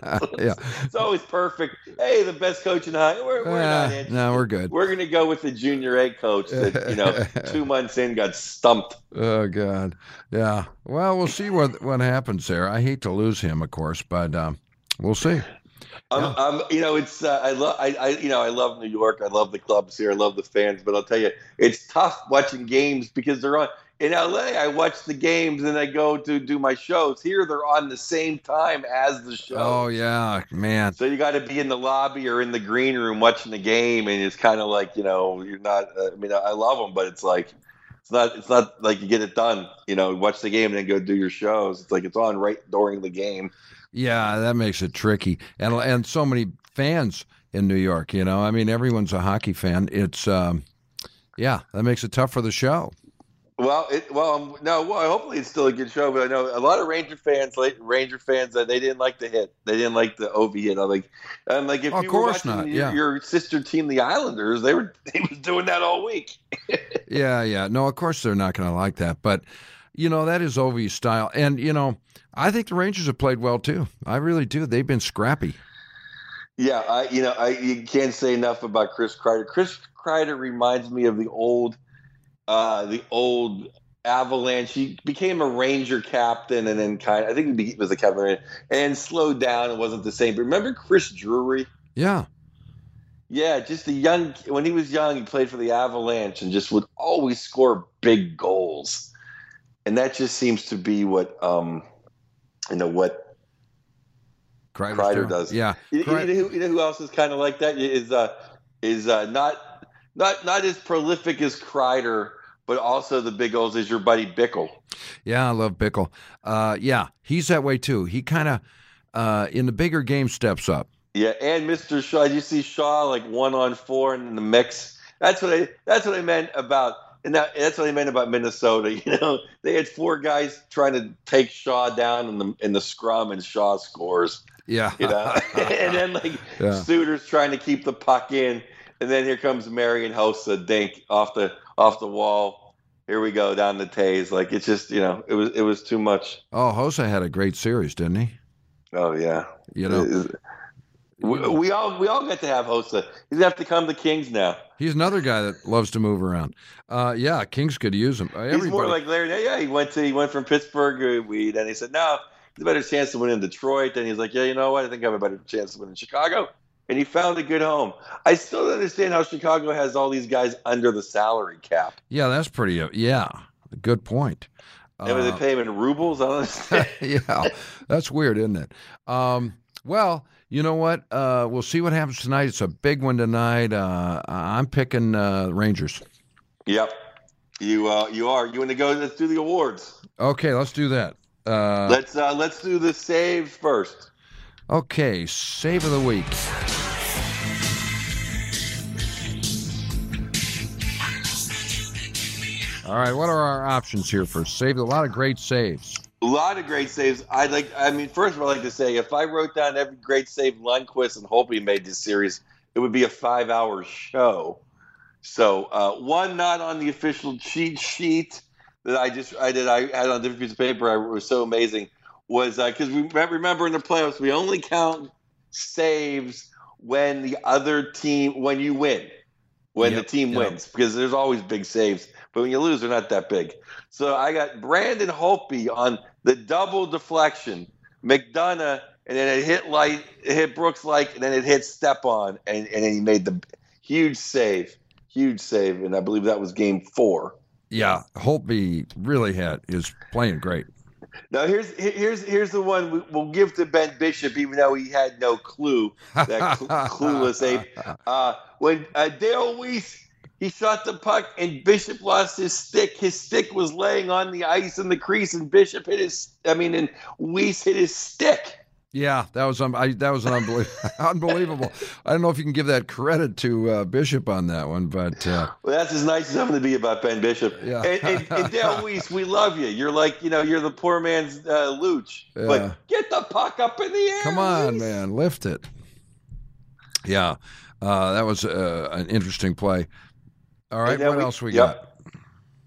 It's always perfect. Hey, the best coach in high. We're, we're Uh, not interested. no, we're good. We're going to go with the junior A coach that, you know, two months in got stumped. Oh, God. Yeah. Well, we'll see what what happens there. I hate to lose him, of course, but um, we'll see. I'm, Yeah. I'm, you know, it's uh, I love, I, I, you know, I love New York. I love the clubs here. I love the fans. But I'll tell you, it's tough watching games because they're on. In L A, I watch the games and I go to do my shows. Here, they're on the same time as the show. Oh, yeah, man. So you got to be in the lobby or in the green room watching the game, and it's kind of like, you know, you're not. Uh, I mean, I love them, but it's like it's not. It's not like you get it done. You know, watch the game and then go do your shows. It's like it's on right during the game. Yeah, that makes it tricky, and and so many fans in New York. You know, I mean, everyone's a hockey fan. It's um, yeah, that makes it tough for the show. Well, it, well, um, no. Well, hopefully it's still a good show. But I know a lot of Ranger fans, like Ranger fans, that they didn't like the hit. They didn't like the O V hit. I'm like, I'm like, if Oh, you of were course watching not, your, yeah. your sister team, the Islanders, they were they was doing that all week. Yeah, yeah. No, of course they're not going to like that. But, you know, that is O V style. And, you know, I think the Rangers have played well, too. I really do. They've been scrappy. Yeah, I you know I you can't say enough about Chris Kreider. Chris Kreider reminds me of the old, uh, the old Avalanche. He became a Ranger captain, and then kind of I think he was a captain, and then slowed down. It wasn't the same. But remember Chris Drury? Yeah. Yeah, just a young. When he was young, he played for the Avalanche and just would always score big goals. And that just seems to be what um, you know what Kreider's Kreider doing. does. Yeah. You, you, Kreider- know who, you know who else is kind of like that is uh, is uh, not not not as prolific as Kreider, but also the big goals is your buddy Bickle. Yeah, I love Bickle. Uh, yeah, he's that way, too. He kind of, uh, in the bigger game, steps up. Yeah, and Mister Shaw. You see Shaw like one on four in the mix. That's what I. That's what I meant about. And that, that's what I meant about Minnesota. You know, they had four guys trying to take Shaw down in the in the scrum, and Shaw scores. Yeah. You know, and then like Yeah. Suter's trying to keep the puck in, and then here comes Marian Hossa dink off the off the wall. Here we go down the Tays. Like it's just you know it was it was too much. Oh, Hossa had a great series, didn't he? Oh yeah, You know, we, we all we all got to have Hossa. He's gonna have to come to Kings now. he's another guy that loves to move around. Uh, yeah, Kings could use him. Uh, He's everybody- more like Larry. Yeah, he went to he went from Pittsburgh. uh, We then he said no, he's a better chance to win in Detroit. Then he's like, yeah, you know what? I think I have a better chance to win in Chicago. And he found a good home. I still don't understand how Chicago has all these guys under the salary cap. yeah, that's pretty. Uh, yeah, good point. And when they Uh, pay him in rubles, I don't understand. yeah, that's weird, isn't it? Um, well, you know what? Uh, we'll see what happens tonight. It's a big one tonight. Uh, I'm picking uh, Rangers. Yep, you uh, you are. You want to go? Let's do the awards. Okay, let's do that. Uh, let's uh, let's do the saves first. okay, save of the week. All right, what are our options here for save? A lot of great saves. A lot of great saves. I'd like. I mean, first of all, I'd like to say, if I wrote down every great save Lundqvist and Holtby made this series, it would be a five-hour show. So, uh, one not on the official cheat sheet that I just I did. I had on a different piece of paper. I was so amazing was because uh, we remember in the playoffs we only count saves when the other team when you win, when Yep, the team yep. wins, because there's always big saves. But when you lose, they're not that big. So I got Brandon Holtby on the double deflection, McDonough, and then it hit light, it hit Brooks like, and then it hit Stepan, and, and then he made the huge save, huge save, and I believe that was game four. Yeah, Holtby really had is playing great. Now here's here's here's the one we, we'll give to Ben Bishop, even though he had no clue, that cl- clueless ape. Uh, when uh, Dale Weiss, he shot the puck and Bishop lost his stick. His stick was laying on the ice in the crease, and Bishop hit his. I mean, and Weiss hit his stick. Yeah, that was um, I, that was an unbelievable. unbelievable. I don't know if you can give that credit to uh, Bishop on that one, but uh, Well, that's as nice as I'm going to be about Ben Bishop. Yeah. And, and, and Dale Weiss, we love you. You're like, you know, you're the poor man's uh, Luch. Yeah. But get the puck up in the air. come on, Weiss. man, lift it. Yeah, uh, that was uh, an interesting play. All right, And then what we- else we yep. got?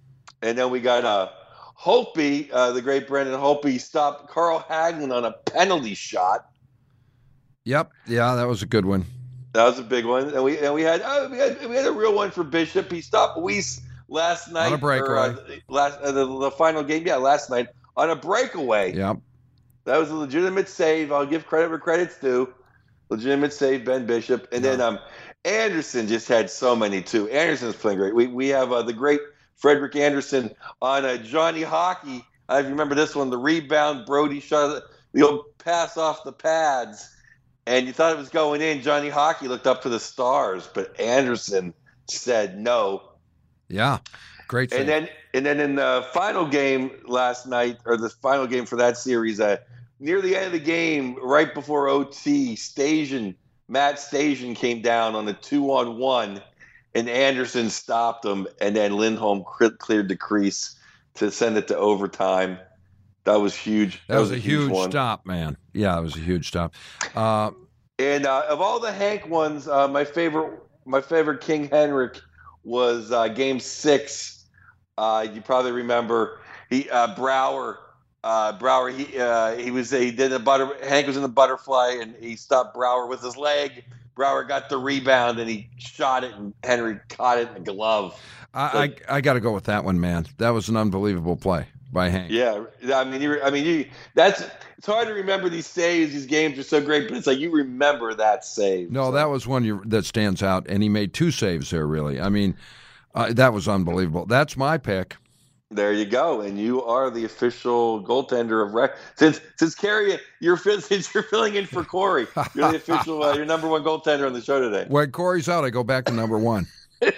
And then we got uh, Holtby, uh, the great Brendan Holtby, stopped Carl Hagelin on a penalty shot. Yep. Yeah, that was a good one. That was a big one. And we and we had oh, we had we had a real one for Bishop. He stopped Weiss last night. On a breakaway. Or, uh, last uh, the, the final game, yeah, last night on a breakaway. Yep. That was a legitimate save. I'll give credit where credit's due. Legitimate save, Ben Bishop. And yeah. then um, Anderson just had so many, too. Anderson's playing great. We we have uh, the great Frederick Anderson on uh, Johnny Hockey. I remember this one, the rebound. Brody shot the old pass off the pads. And you thought it was going in. Johnny Hockey looked up to the stars, but Anderson said no. Yeah, great save. And then and then in the final game last night, or the final game for that series, uh, near the end of the game, right before O T, Station, Matt Station came down on a two-on-one, and Anderson stopped him, and then Lindholm cleared the crease to send it to overtime. That was huge. That, that was, was a huge, huge stop, man. Yeah, it was a huge stop. Uh, and uh, of all the Hank ones, uh, my favorite, my favorite King Henrik was uh, Game Six. Uh, you probably remember he uh, Brouwer. Uh, Brouwer, he uh, he was he did a butter. Hank was in the butterfly, and he stopped Brouwer with his leg. Brouwer got the rebound, and he shot it, and Henry caught it in the glove. I so, I, I got to go with that one, man. That was an unbelievable play by Hank. Yeah, I mean, you, I mean, you, that's it's hard to remember these saves. These games are so great, but it's like you remember that save. No, so. that was one you, that stands out, and he made two saves there. Really, I mean, uh, that was unbelievable. That's my pick. There you go, and you are the official goaltender of rec. Since since Carrie, you're since you're filling in for Corey, you're the official, uh, your number one goaltender on the show today. When Corey's out, I go back to number one.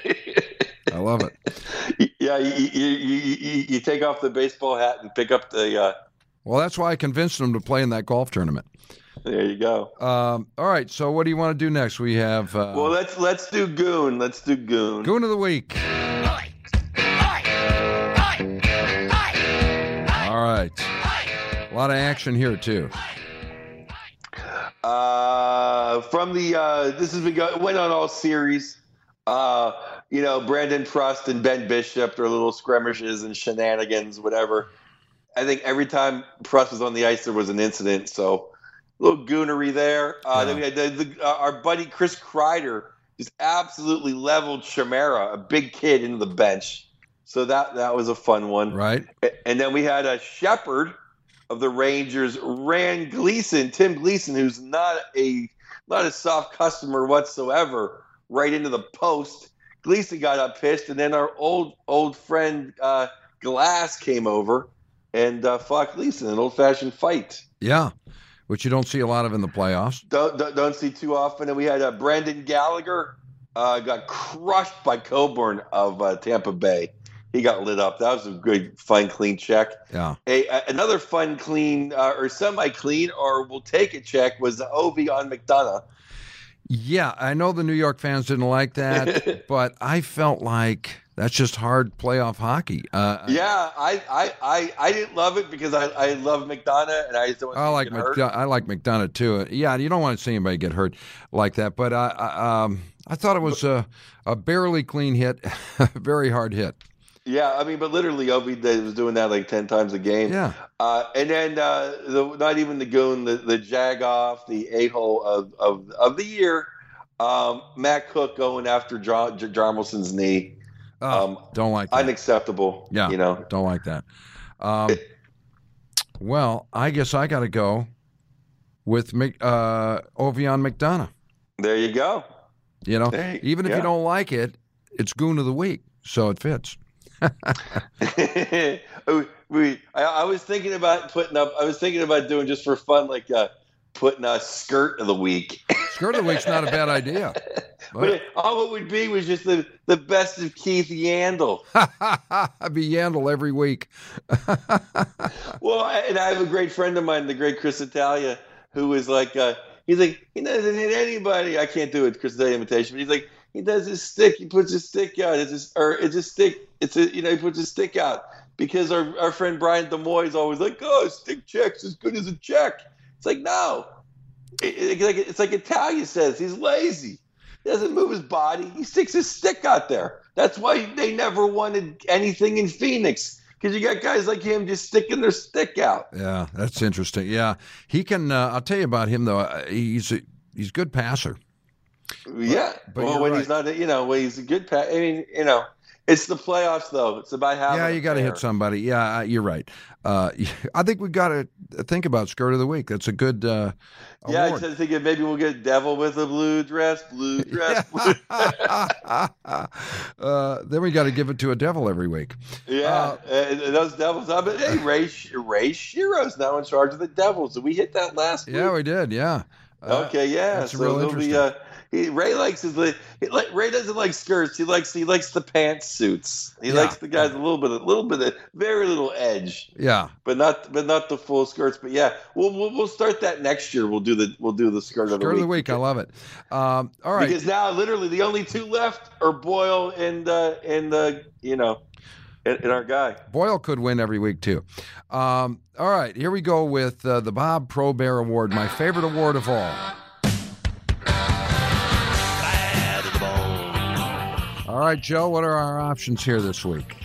I love it. Yeah, you, you, you, you, you take off the baseball hat and pick up the. Uh... Well, that's why I convinced him to play in that golf tournament. There you go. Um, all right, so what do you want to do next? We have. Uh, well, let's let's do Goon. Let's do Goon. Goon of the week. All right. A lot of action here, too. Uh, from the, uh, this has been go- went on all series. Uh, you know, Brandon Trust and Ben Bishop, their little skirmishes and shenanigans, whatever. I think every time Trust was on the ice, there was an incident. So a little goonery there. Uh, yeah. Then we had the, the, uh, our buddy Chris Kreider just absolutely leveled Chimera, a big kid, into the bench. So that that was a fun one. Right. And then we had a Shepherd of the Rangers, ran Gleason, Tim Gleason, who's not a not a soft customer whatsoever, right into the post. Gleason got up pissed, and then our old old friend uh, Glass came over and uh, fought Gleason, an old-fashioned fight. Yeah, which you don't see a lot of in the playoffs. Don't, don't, don't see too often. And we had uh, Brandon Gallagher uh, got crushed by Coburn of uh, Tampa Bay. He got lit up. That was a good, fun, clean check. Yeah. A, a, another fun, clean, uh, or semi-clean, or we'll take a check, was the Ovi on McDonough. Yeah, I know the New York fans didn't like that, but I felt like that's just hard playoff hockey. Uh, yeah, I, I, I, I didn't love it because I, I love McDonough, and I just don't want to I see like him get hurt. McDonough, I like McDonough too. Yeah, you don't want to see anybody get hurt like that. But I, I, um, I thought it was a, a barely clean hit, very hard hit. Yeah, I mean, but literally, Obi was doing that like ten times a game. Yeah, uh, and then uh, the, not even the goon, the, the jag-off, the a-hole of, of of the year, um, Matt Cook going after John, Jarmelson's knee. Oh, um, don't like that. Unacceptable. Yeah, you know, don't like that. Um, well, I guess I got to go with uh, Ovion McDonough. There you go. You know, you, even if yeah. you don't like it, it's Goon of the Week, so it fits. we, I, I was thinking about putting up. I was thinking about doing just for fun, like uh, putting a skirt of the week. Skirt of the week's not a bad idea. But, but it, all it would be was just the, the best of Keith Yandel. I'd be Yandel every week. Well, I, and I have a great friend of mine, the great Chris Italia, who is like, uh, he's like, he doesn't hit anybody. I can't do it, Chris Italia imitation, but he's like, he does his stick. He puts his stick out. It's just, or it's a stick. It's a, you know, he puts his stick out because our, our friend Brian DeMoy is always like, oh, stick check's as good as a check. It's like, no, it, it, like it's like Italia says, he's lazy. He doesn't move his body. He sticks his stick out there. That's why they never wanted anything in Phoenix, because you got guys like him just sticking their stick out. Yeah, that's interesting. Yeah, he can. Uh, I'll tell you about him though. Uh, He's a, he's a good passer. Yeah, but well, you're when right. he's not, you know, when he's a good pass. I mean, you know, it's the playoffs though. It's about having. Yeah, you got to hit somebody. Yeah, uh, you're right. Uh, I think we got to think about skirt of the week. That's a good. Uh, Yeah, I award. just thinking maybe we'll get Devil with a blue dress, blue dress. Blue. uh, then we got to give it to a devil every week. Yeah, Uh, and, and those Devils. I mean, hey, Ray Ray Shiro's now in charge of the Devils. Did we hit that last week? Yeah, we did. Yeah. Uh, Okay, yeah. that's So real he'll be, interesting. uh, he, Ray likes his. He, like, Ray doesn't like skirts. He likes he likes the pantsuits. He Yeah. likes the guys a little bit, a little bit of very little edge, Yeah. but not but not the full skirts. But yeah, we'll we'll, we'll start that next year. We'll do the we'll do the skirt, of the Skirt week. of the week. I love it. Um, all right. Because now, literally, the only two left are Boyle and uh, and uh, you know, and, and our guy. Boyle could win every week too. Um, all right, here we go with uh, the Bob Probert Award, my favorite award of all. All right, Joe, what are our options here this week?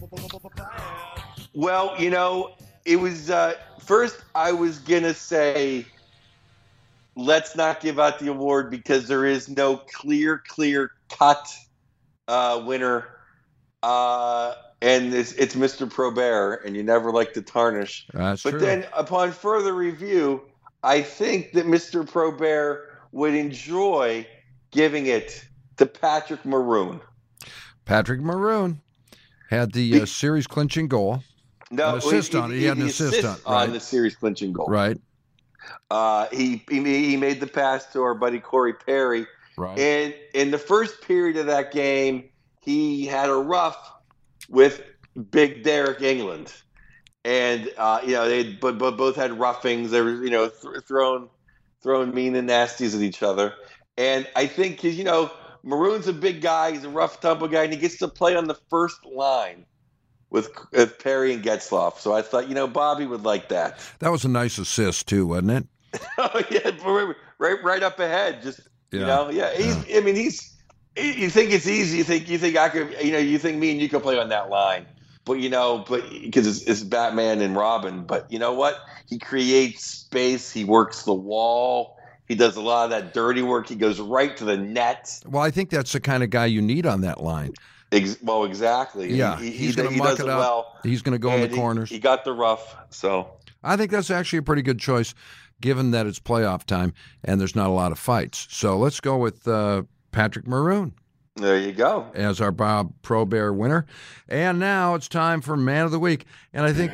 Well, you know, it was uh, first I was gonna say, let's not give out the award because there is no clear, clear cut uh, winner, uh, and it's, it's Mister Probert, and you never like to tarnish. That's but true. then, upon further review, I think that Mister Probert would enjoy giving it to Patrick Maroon. Patrick Maroon had the uh, series clinching goal. No, An assist on it. He had an assist on it, on right. the series clinching goal. Right. Uh, he, he he made the pass to our buddy Corey Perry, Right. and in the first period of that game, he had a rough with Big Derek England, and uh, you know they but, but both had roughings. They were you know th- thrown thrown mean and nasties at each other, and I think because you know Maroon's a big guy, he's a rough tempo guy, and he gets to play on the first line with, with Perry and Getzlaff. So I thought you know Bobby would like that. That was a nice assist too, wasn't it? Oh yeah, right, right up ahead. Just Yeah. you know, yeah. He's. I mean, he's. You think it's easy? You think you think I could? You know, you think me and you could play on that line? But you know, but because it's, it's Batman and Robin. But you know what? He creates space. He works the wall. He does a lot of that dirty work. He goes right to the net. Well, I think that's the kind of guy you need on that line. Ex- well, exactly. Yeah, he, he, he's he, going to he muck does it it up. well. He's going to go in And the he- corners. He got the rough. So I think that's actually a pretty good choice, given that it's playoff time and there's not a lot of fights. So let's go with uh, Patrick Maroon there you go. as our Bob Probert winner. And now it's time for Man of the Week. And I think,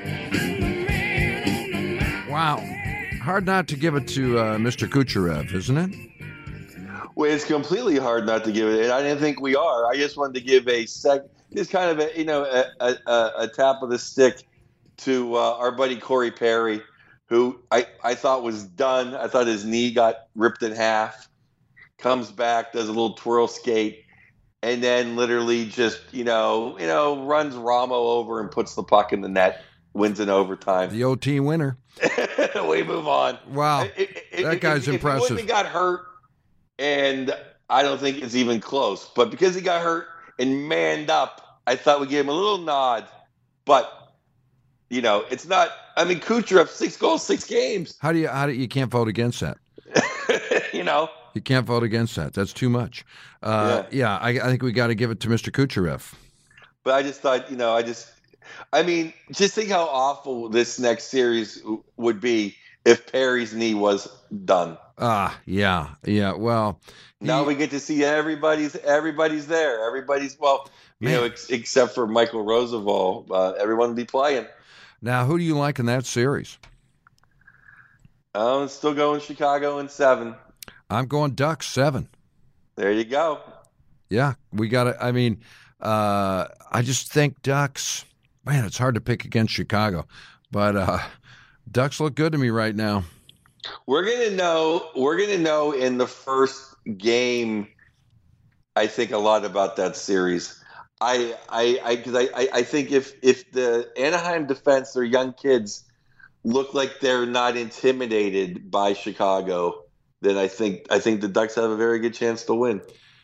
wow, hard not to give it to uh, Mister Kucherov, isn't it? Well, it's completely hard not to give it, and I didn't think we are. I just wanted to give a sec, just kind of a you know a, a, a tap of the stick to uh, our buddy Corey Perry, who I, I thought was done. I thought his knee got ripped in half. Comes back, does a little twirl skate, and then literally just you know you know runs Ramo over and puts the puck in the net, wins in overtime. The O T winner. We move on. Wow, It- it- it- that if- guy's if, If impressive. he wouldn't have got hurt, and I don't think it's even close. But because he got hurt and manned up, I thought we gave him a little nod. But you know, it's not. I mean, Kucherov, six goals, six games. How do you? How do you can't vote against that? You know, You can't vote against that. That's too much. Uh, yeah, I, I think we got to give it to Mister Kucherov. but I just thought, you know, I just, I mean, just think how awful this next series would be if Perry's knee was done. Ah, yeah, yeah. Well, he- Now we get to see everybody's everybody's there. Everybody's well, you Man. know, ex- except for Michael Roosevelt. Uh, everyone will be playing. now who do you like in that series? I'm still going Chicago in seven. I'm going Ducks seven. There you go. Yeah, we got to. I mean, uh, I just think Ducks. Man, it's hard to pick against Chicago, but uh, Ducks look good to me right now. We're gonna know. We're gonna know in the first game. I think a lot about that series. I I I because I, I I think if if the Anaheim defense, their young kids, look like they're not intimidated by Chicago, then I think I think the Ducks have a very good chance to win.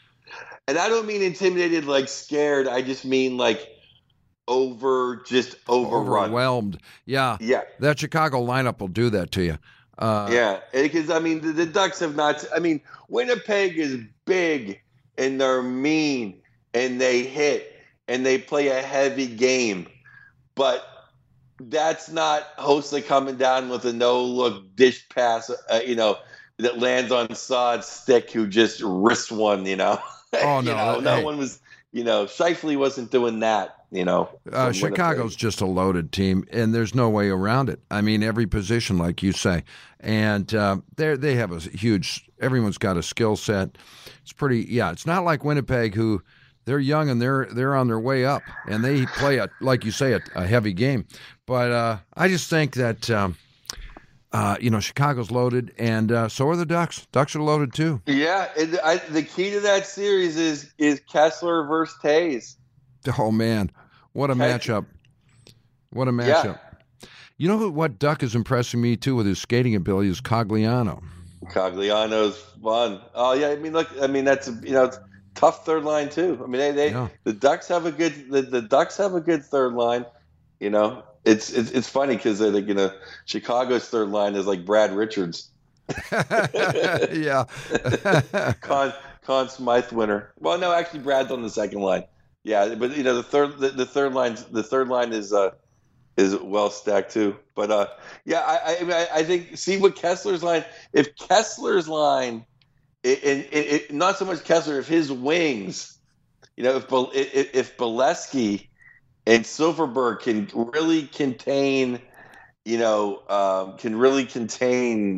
And I don't mean intimidated, like scared. I just mean like over, just overrun. Overwhelmed. Yeah. Yeah. That Chicago lineup will do that to you. Uh, yeah. Because, I mean, the, the Ducks have not, I mean, Winnipeg is big and they're mean and they hit and they play a heavy game. But that's not Hossa coming down with a no-look dish pass, uh, you know, that lands on Saad's stick who just wrist one, you know. Oh, you no. know, no hey. one was, you know, Scheifele wasn't doing that, you know. Uh, Chicago's just a loaded team, and there's no way around it. I mean, every position, like you say. And uh, they they have a huge – everyone's got a skill set. It's pretty – yeah, it's not like Winnipeg who – they're young and they're they're on their way up, and they play, a, like you say, a, a heavy game. But uh, I just think that, um, uh, you know, Chicago's loaded, and uh, so are the Ducks. Ducks are loaded too. Yeah, and I, the key to that series is is Kessler versus Taves. Oh, man. What a matchup. What a matchup. Yeah. You know who, what Duck is impressing me, too, with his skating ability is Cogliano. Cogliano's fun. Oh, yeah, I mean, look, I mean, that's, you know, it's tough third line, too. I mean, they, they yeah. the Ducks have a good, the, the Ducks have a good third line, you know. It's it's, it's funny because, like, you know, Chicago's third line is like Brad Richards. yeah. Con, Con Smythe winner. Well, no, actually, Brad's on the second line. Yeah, but you know the third the, the third line the third line is uh is well stacked too. But uh yeah, I I, mean, I, I think see what Kessler's line. If Kessler's line, it, it, it, not so much Kessler, if his wings, you know, if if, if Bolesky and Silverberg can really contain, you know, um, can really contain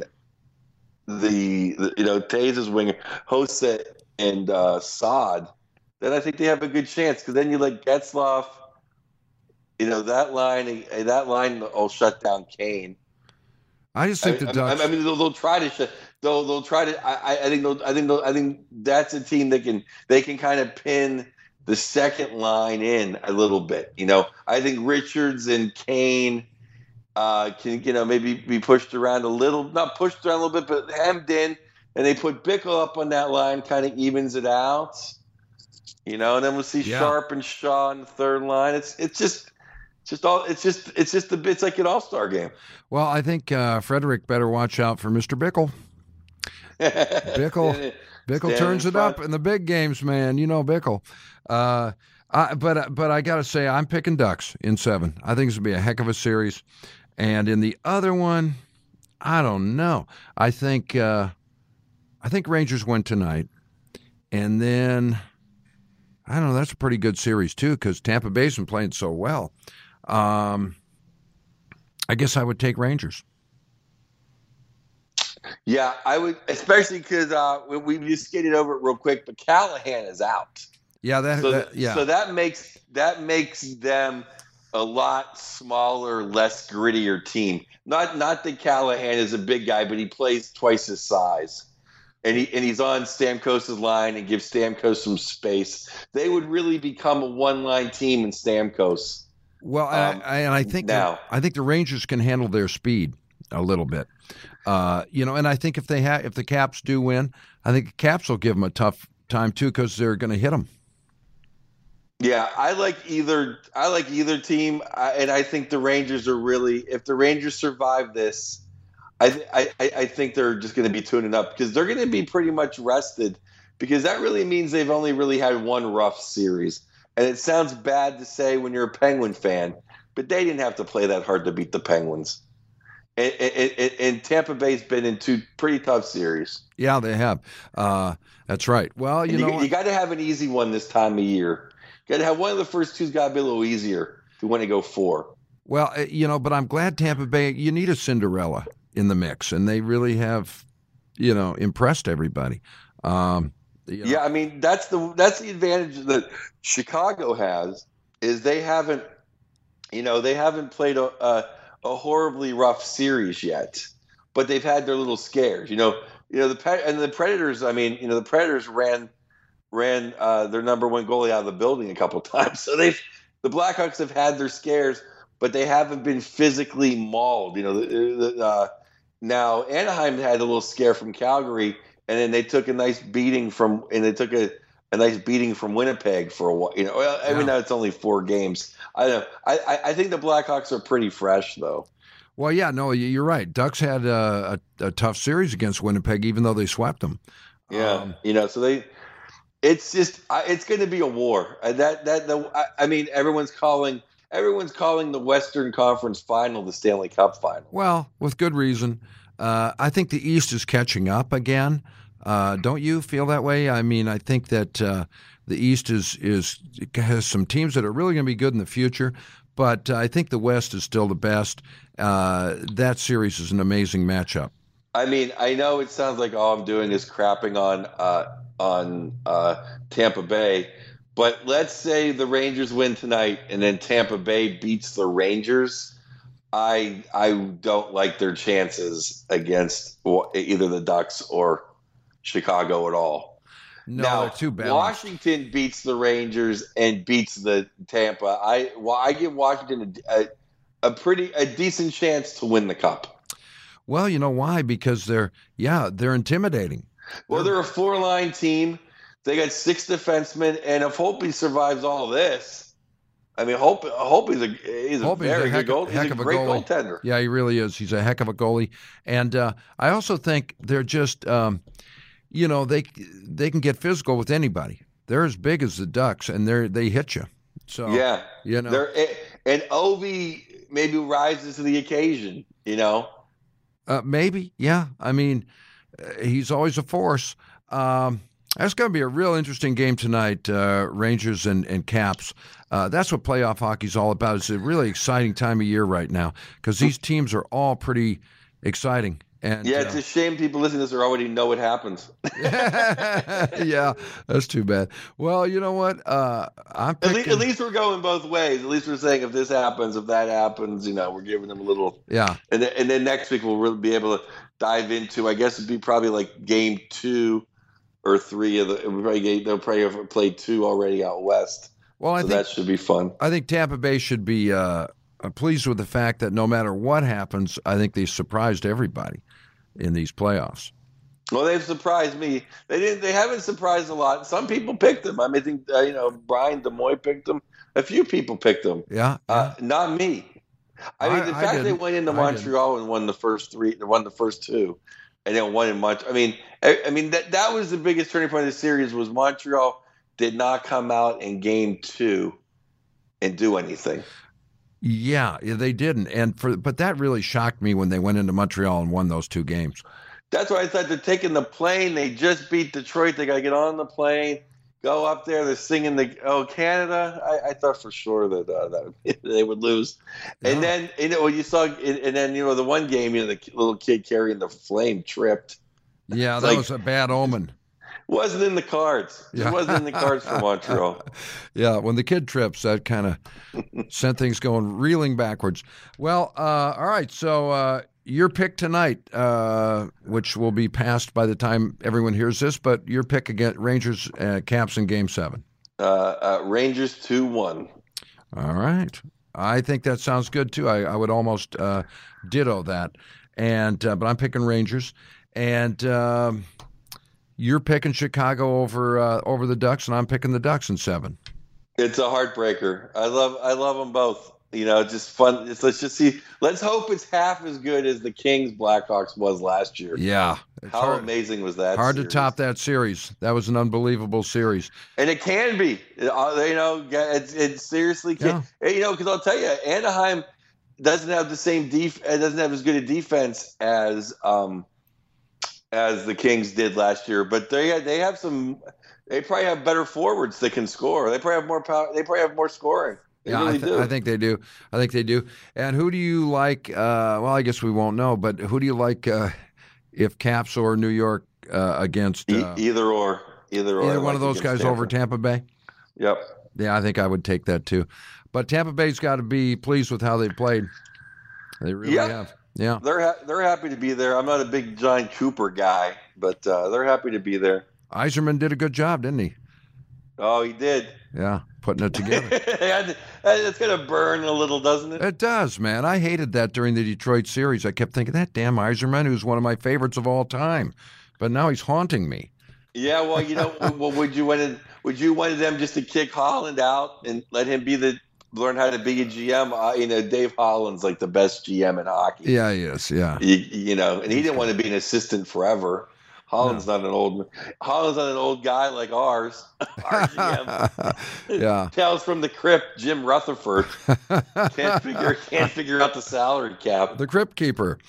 the, the you know Taves' winger, Hossa and uh, Saad. Then I think they have a good chance because then you let Getzlaf, you know, that line, that line will shut down Kane. I just think I, the Ducks. I, I mean, they'll, they'll try to shut. They'll they'll try to. I, I think they'll, I think they'll, I think that's a team that can they can kind of pin the second line in a little bit. You know, I think Richards and Kane uh, can you know maybe be pushed around a little, not pushed around a little bit, but hemmed in, and they put Bickle up on that line, kind of evens it out. You know, and then we'll see yeah. Sharp and Shaw in the third line. It's it's just just all it's just it's just the it's like an all-star game. Well, I think uh, Frederick better watch out for Mister Bickle. Bickle Bickle turns it up in the big games, man. You know Bickle. Uh, I, but but I got to say, I'm picking Ducks in seven. I think this will be a heck of a series. And in the other one, I don't know. I think uh, I think Rangers win tonight, and then. I don't know. That's a pretty good series, too, because Tampa Bay's been playing so well. Um, I guess I would take Rangers. Yeah, I would, especially because uh, we, we just skated over it real quick, but Callahan is out. Yeah, that, so, that yeah. So that makes that makes them a lot smaller, less grittier team. Not not that Callahan is a big guy, but he plays twice his size. And he and he's on Stamkos' line and gives Stamkos some space. They would really become a one-line team in Stamkos. Well, um, I, I, and I think now, the, I think the Rangers can handle their speed a little bit. Uh, you know, and I think if they have if the Caps do win, I think the Caps will give them a tough time too because they're going to hit them. Yeah, I like either. I like either team, I, and I think the Rangers are really. If the Rangers survive this. I, I I think they're just going to be tuning up because they're going to be pretty much rested because that really means they've only really had one rough series. And it sounds bad to say when you're a Penguin fan, but they didn't have to play that hard to beat the Penguins. And, and, and Tampa Bay's been in two pretty tough series. Yeah, they have. Uh, that's right. Well, you and know, you, you got to have an easy one this time of year. You got to have one of the first two's got to be a little easier if you want to go four. Well, you know, but I'm glad Tampa Bay. You need a Cinderella in the mix, and they really have, you know, impressed everybody. Um, you know. Yeah, I mean that's the that's the advantage that Chicago has is they haven't, you know, they haven't played a a, a horribly rough series yet, but they've had their little scares. You know, you know the and the Predators. I mean, you know, the Predators ran ran uh, their number one goalie out of the building a couple times, so they've the Blackhawks have had their scares, but they haven't been physically mauled. You know, the, the, uh, now Anaheim had a little scare from Calgary, and then they took a nice beating from, and they took a, a nice beating from Winnipeg for a while. You know, I Yeah. mean, now it's only four games. I don't know. I, I, I think the Blackhawks are pretty fresh, though. Well, yeah, no, you- you're right. Ducks had a, a, a tough series against Winnipeg, even though they swept them. Yeah, Um, you know, so they. It's just I- it's going to be a war. Uh, That that the I, I mean, everyone's calling everyone's calling the Western Conference Final the Stanley Cup Final. Well, with good reason. Uh, I think the East is catching up again. Uh, don't you feel that way? I mean, I think that uh, the East is is has some teams that are really going to be good in the future, but uh, I think the West is still the best. Uh, that series is an amazing matchup. I mean, I know it sounds like all I'm doing is crapping on uh, on uh, Tampa Bay, but let's say the Rangers win tonight and then Tampa Bay beats the Rangers. I I don't like their chances against either the Ducks or Chicago at all. No, now, they're too balanced. Washington beats the Rangers and beats the Tampa. I well, I give Washington a, a, a pretty a decent chance to win the cup. Well, you know why? Because they're yeah, they're intimidating. Well, they're a four-line team. They got six defensemen, and if Holtby survives all this, I mean, Hope Holtby's a he's a Holtby's very a heck, good goal. He's heck a of a great goalie. goaltender. Yeah, he really is. He's a heck of a goalie, and uh, I also think they're just, um, you know, they they can get physical with anybody. They're as big as the Ducks, and they they hit you. So Yeah, you know, they're and Ovi maybe rises to the occasion. You know. uh, maybe, yeah. I mean, uh, he's always a force. Um, that's going to be a real interesting game tonight, uh, Rangers and, and Caps. Uh, that's what playoff hockey's all about. It's a really exciting time of year right now because these teams are all pretty exciting. And Yeah, it's uh, a shame people listening to this already know what happens. yeah, that's too bad. Well, you know what? Uh, I'm At picking, least, at least we're going both ways. At least we're saying if this happens, if that happens, you know, we're giving them a little. yeah. And then, and then next week we'll really be able to dive into. I guess it'd be probably like game two or three of the. We'll probably, they'll probably have played two already out west. Well, I so think that should be fun. I think Tampa Bay should be uh, pleased with the fact that no matter what happens, I think they surprised everybody in these playoffs. Well, they've surprised me. They didn't. They haven't surprised a lot. Some people picked them. I mean, I think uh, you know Brian DeMoy picked them. A few people picked them. Yeah, Uh, not me. I mean, I- the I fact they didn't. went into I Montreal and won the first three, they won the first two, and then won in Montreal. I mean, I, I mean that that was the biggest turning point of the series. Was Montreal did not come out in game two and do anything. yeah, yeah, they didn't, and for but that really shocked me when they went into Montreal and won those two games. That's why I thought they're taking the plane. They just beat Detroit. They got to get on the plane, go up there. They're singing the oh Canada. I, I thought for sure that uh, that they would lose. Yeah. And then you know you saw, and then you know the one game, you know the little kid carrying the flame tripped. Yeah, It's that like- was a bad omen. Wasn't in the cards. It Yeah. wasn't in the cards for Montreal. Yeah, when the kid trips, that kind of sent things going reeling backwards. Well, uh, all right, so uh, your pick tonight, uh, which will be passed by the time everyone hears this, but your pick against Rangers uh, Caps in Game Seven. Uh, uh, Rangers two one. All right, I think that sounds good too. I, I would almost uh, ditto that, and uh, but I'm picking Rangers, and um, you're picking Chicago over uh, over the Ducks, and I'm picking the Ducks in seven. It's a heartbreaker. I love I love them both. You know, it's just fun. It's, let's just see. Let's hope it's half as good as the Kings Blackhawks was last year. Yeah, it's How hard, amazing was that? hard to series? top that series. That was an unbelievable series. And it can be. It, uh, you know, it's it seriously can. You know, because I'll tell you, Anaheim doesn't have the same def. It doesn't have as good a defense as um as the Kings did last year. But they they have some. They probably have better forwards that can score. They probably have more power. They probably have more scoring. They yeah, really I, th- do. I think they do. I think they do. And who do you like? Uh, well, I guess we won't know, but who do you like uh, if Caps or New York uh, against E- uh, either or. Either or. I either one like of those against guys over Tampa Bay? Yep. Yeah, I think I would take that too. But Tampa Bay's got to be pleased with how they played. They really Yeah. have. Yeah. They're ha- they're happy to be there. I'm not a big John Cooper guy, but uh, they're happy to be there. Eiserman did a good job, didn't he? Oh, he did. Yeah, putting it together. It's gonna burn a little, doesn't it? It does, man. I hated that during the Detroit series. I kept thinking, that damn Eiserman, who's one of my favorites of all time. But now he's haunting me. Yeah. Well, you know, well, would you went in? would you want them just to kick Holland out and let him be the learn how to be a G M? Uh, you know, Dave Holland's like the best G M in hockey. Yeah, he is. Yeah, you, you know, and he didn't want to be an assistant forever. Holland's no. not an old Holland's not an old guy like ours. Our G M. Yeah. Tales from the Crypt, Jim Rutherford. Can't figure can't figure out the salary cap. The Crypt Keeper.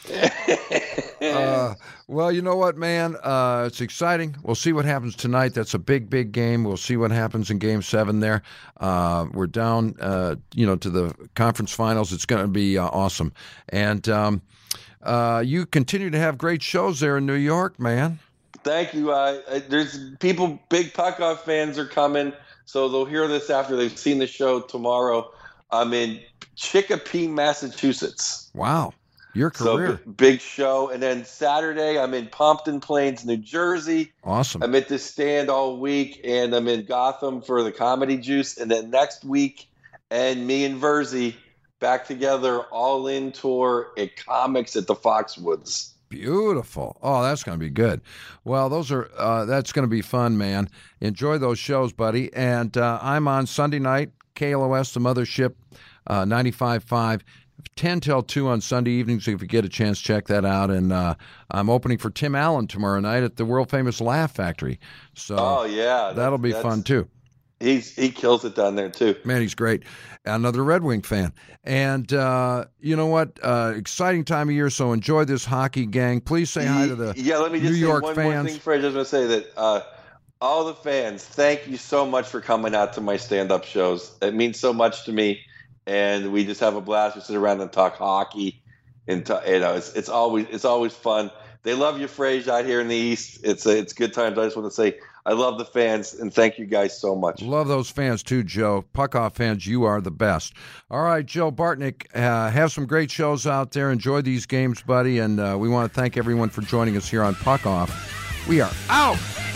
uh, well, you know what, man? Uh, it's exciting. We'll see what happens tonight. That's a big, big game. We'll see what happens in Game Seven. There, uh, we're down, uh, you know, to the conference finals. It's going to be uh, awesome. And um, uh, you continue to have great shows there in New York, man. Thank you. Uh, there's people, big Puck-Off fans are coming, so they'll hear this after they've seen the show tomorrow. I'm in Chicopee, Massachusetts. Wow, your career. So, big show. And then Saturday, I'm in Pompton Plains, New Jersey. Awesome. I'm at the Stand all week, and I'm in Gotham for the Comedy Juice. And then next week, and me and Verzi back together, all-in tour at Comics at the Foxwoods. Beautiful. Oh, that's going to be good. Well, those are uh, that's going to be fun, man. Enjoy those shows, buddy. And uh, I'm on Sunday night, K L O S, the mothership, uh, ninety-five point five, ten till two on Sunday evenings. So if you get a chance, check that out. And uh, I'm opening for Tim Allen tomorrow night at the world-famous Laugh Factory. So oh, yeah. That'll be fun, too. He's He kills it down there, too. Man, he's great. Another Red Wing fan. And uh, you know what? Uh, exciting time of year, so enjoy this hockey, gang. Please say hi to the yeah, let me just New say York one fans. more thing, Fred. I just want to say that uh, all the fans, thank you so much for coming out to my stand-up shows. It means so much to me, and we just have a blast. We sit around and talk hockey, and t- you know, it's it's always it's always fun. They love you, Frasier, out here in the East. It's a, it's good times. I just want to say I love the fans, and thank you guys so much. Love those fans, too, Joe. Puck-Off fans, you are the best. All right, Joe Bartnick, uh, have some great shows out there. Enjoy these games, buddy, and uh, we want to thank everyone for joining us here on Puck-Off. We are out!